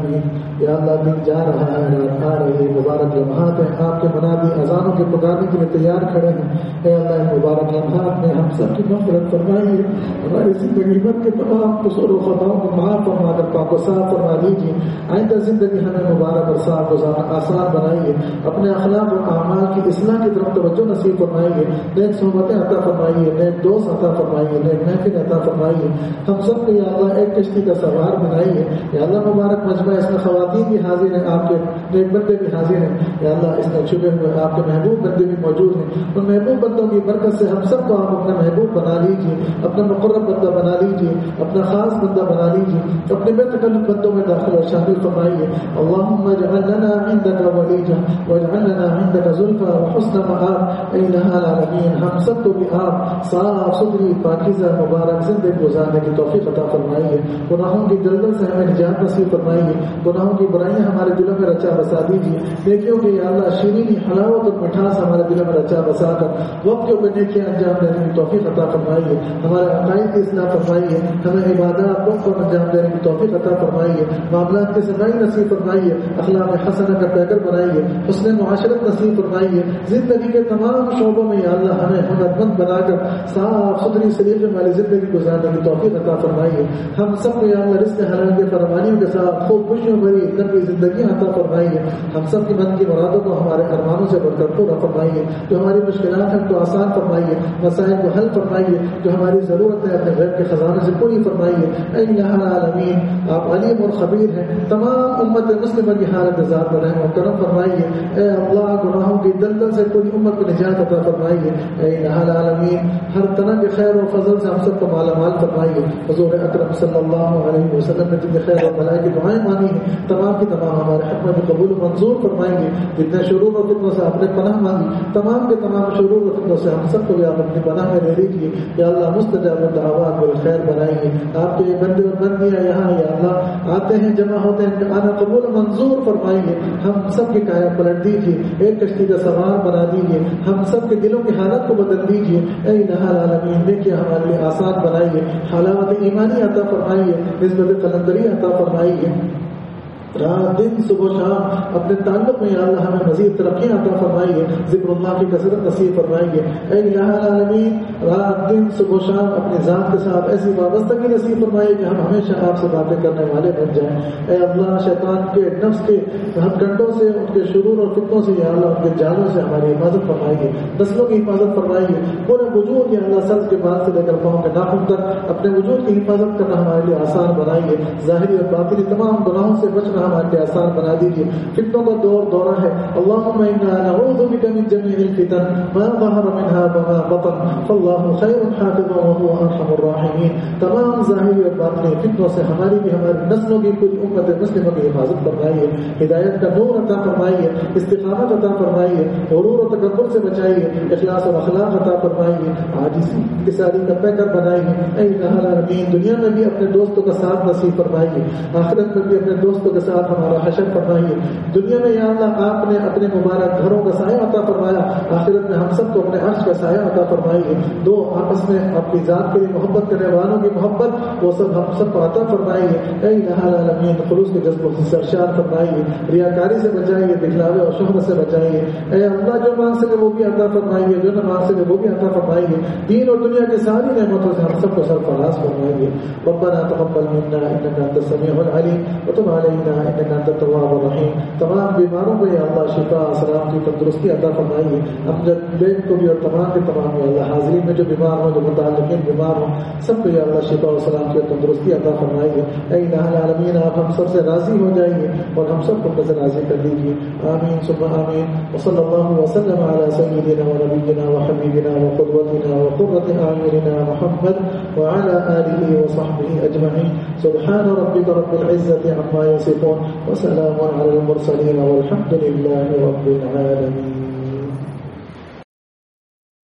العالمین. یا اللہ دن جا رہا ہے، رات آ رہی ہے، مبارک لمحات ہیں، آپ کے منادی اذانوں کے پکارنے کے لیے تیار کھڑے ہیں. اے اللہ ان مبارک لمحات میں ہم سب کی مغفرت فرمائیے، ہماری زندگی بھر کے تمام قصور و خطاؤں کو معاف فرما کر پاک و صاف فرما دیجیے. آئندہ زندگی ہمیں مبارک اور صاف گزارنا آسان بنائیے. اپنے اخلاق و اعمال کی اصلاح کی طرف توجہ نصیب فرمائیے. نیک صحبتیں عطا فرمائیے، نیک دوست عطا فرمائیے، نیک محفل عطا فرمائیے. ہم سب کو یا اللہ ایک کشتی کا سوار بنائیے. یا اللہ مبارک مجمع اس میں خواتین بھی حاضر ہیں، آپ کے نیک بندے بھی حاضر ہیں. یا اللہ اس میں چھپے ہوئے آپ کے محبوب بندے بھی موجود ہیں. ان محبوب بندوں کی برکت سے ہم سب کو آپ اپنا محبوب بنا لیجیے، اپنا مقرب بندہ بنا لیجیے، اپنا خاص بندہ بنا لیجیے. اپنے بے تکلف بندوں میں داخل اور شامل فرمائیے. اللهم اجعل لنا عندك وليجا واجعل لنا عندك زلفى وحسن مآب. اے الہ العالمین ہم سب کو بھی آپ صاف ستھری پاکیزہ مبارک زندگی گزارنے کی توفیق عطا فرمائیے. گناہوں کی دلدل سے ہمیں نجات نصیب فرمائیے. گناہوں کی برائیاں ہمارے دلوں میں رچا بسا دیجیے. نیکیوں کی یا اللہ شیرینی حلاوت اور مٹھاس ہمارے دلوں میں رچا بسا کر وقت کے اوپر نیکیاں انجام دینے کی توفیق عطا فرمائیے. ہمارے عقائد کی اصلاح فرمائیے. ہمیں عبادات وقت پر انجام دینے کی توفیق عطا فرمائیے. معاملات کی صفائی نصیب فرمائیے. اخلاق حسنہ کا پیکر بنائیے. حسن معاشرت نصیب فرمائیے. زندگی کے تمام شعبوں میں یا اللہ ہمیں ہنرمند بنا کر صاف ستھری سلیقے والی زندگی گزارنے کی توفیق عطا فرمائیے. ہم سب کو یا اللہ رزق حلال کے فرمانیوں کے ساتھ خوب خوشیوں بھری لمبی زندگی عطا فرمائیے. ہم سب کی من کی مرادوں کو ہمارے ارمانوں سے بڑھ کر پورا فرمائیے. جو ہماری مشکلات ہیں تو آسان فرمائیے. مسائل کو حل فرمائیے. جو ہماری ضرورت ہے اپنے غیب کے خزانے سے پوری فرمائیے. اے الہ العالمین آپ علیم اور خبیر ہیں. تمام امت مسلمہ کی حالت ذات رحم و کرم فرمائیے. اے اللہ گناہوں کی دلدل سے پوری امت کو نجات عطا فرمائیے. اے الہ العالمین ہر طرح کے خیر و فضل سے ہم سب کو مالا مال فرمائیے. حضور اکرم صلی اللہ علیہ وسلم نے جتنے خیر و بھلائی کی دعائیں مانی ہیں تمام کی تمام ہمارے حق میں قبول و منظور فرمائیں گے. جتنے شرور و فتنوں سے آپ نے پناہ مانگی تمام کے تمام شرور و فتنوں سے ہم سب کو بھی آپ اپنی پناہ میں لے لیجیے. یا اللہ مستجاب الدعوات بالخیر بنائیے. آپ کے یہ بندے اور بندیاں یہاں یا اللہ آتے ہیں جمع ہوتے ہیں آنا قبول و منظور فرمائیے. ہم سب کی کایا پلٹ دیجیے. ایک کشتی کا سوار بنا دیجیے. ہم سب کے دلوں کی حالت کو بدل دیجیے. اے الہ العالمین دیکھیے ہمارے لیے آسان بنائیے. حلاوت ایمانی عطا فرمائیے. نسبت قلندری عطا فرمائیے. رات دن صبح شام اپنے تعلق میں یا اللہ ہمیں مزید ترقیاں عطا فرمائیے. ذکر اللہ کی کثرت نصیب فرمائیے. اے الہ العالمین رات دن صبح شام اپنے ذات کے ساتھ ایسی وابستگی نصیب فرمائیے کہ ہم ہمیشہ آپ سے باتیں کرنے والے بن جائیں. اے اللہ شیطان کے نفس کے ہتھ کنڈوں سے ان کے شرور اور فتنوں سے یا اللہ ان کے جالوں سے ہماری حفاظت فرمائیے. نسلوں کی حفاظت فرمائیے. پورے وجود یا اللہ سر کے بعد سے لے کر پاؤں کے ناخن تک اپنے وجود کی حفاظت کرنا ہمارے لیے آسان بنائیے. ظاہری اور باطنی تمام گناہوں سے بچنا ہمارے لیے آسان بنا دیجیے. فتنوں کا دور دورہ ہے. اللهم انا نعوذ بك من جميع الفتن ما ظهر منها وما بطن فالله خير حافظا وهو ارحم الراحمين. تمام ظاہری اور باطنی فتنوں سے ہماری بھی ہماری نسلوں کی پوری امت مسلمہ کی حفاظت فرمائیے. ہدایت کا نور عطا فرمائیے. استقامت عطا فرمائیے. غرور و تکبر سے بچائیے. اخلاص اور اخلاق عطا فرمائیے. عاجزی کی ساری کا پیکر بنائیے. اے الہ العالمین دنیا میں بھی اپنے دوستوں کا ساتھ نصیب فرمائیے. آخرت میں بھی اپنے دوستوں کے ساتھ ہمارا حشر فرمائیے. دنیا میں یا اللہ آپ نے اپنے مبارک گھروں کا سایہ عطا فرمایا. آخرت میں ہم سب کو اپنے عرش کا سایہ عطا فرمائیے. دو آپس میں اپنی ذات کے لیے محبت کرنے والوں کی محبت وہ سب ہم سب کو عطا فرمائیے. اے الہ العالمین خلوص کے جذبوں سے سرشار فرمائیے. ریاکاری سے بچائیے. دکھلاوے اور شہرت سے بچائیے. اے اللہ جو مانگ سکے وہ بھی عطا فرمائیے. جو نہ مانگ سکے وہ بھی عطا فرمائیے. دین اور دنیا کی ساری نعمتوں سے ہم سب کو سرفراز فرمائیے. ربنا تقبل منا انك انت السميع العليم وتب علينا انك انت التواب الرحیم. تمام بیماروں کو یا اللہ شفا سلام کی تندرستی عطا فرمائیے. امجد بیگ کو بھی اور تمام کے تمام یا اللہ حاضرین میں جو بیمار ہوں جو متعلقین بیمار ہوں سب کو یا اللہ شفا و سلام کی تندرستی عطا فرمائیے. اے الہ العالمین آپ ہم سب سے راضی ہو جائیے اور ہم سب کو سے راضی کر دیجیے. آمین ثم آمین. وصلی اللہ وسلم علی سیدنا و نبینا و حبیبنا و قدوتنا و قرۃ اعیننا محمد وعلى آلہ وصحبہ اجمعین. سبحان ربک رب العزة عما یصفون وسلام على المرسلين والحمد لله رب العالمين.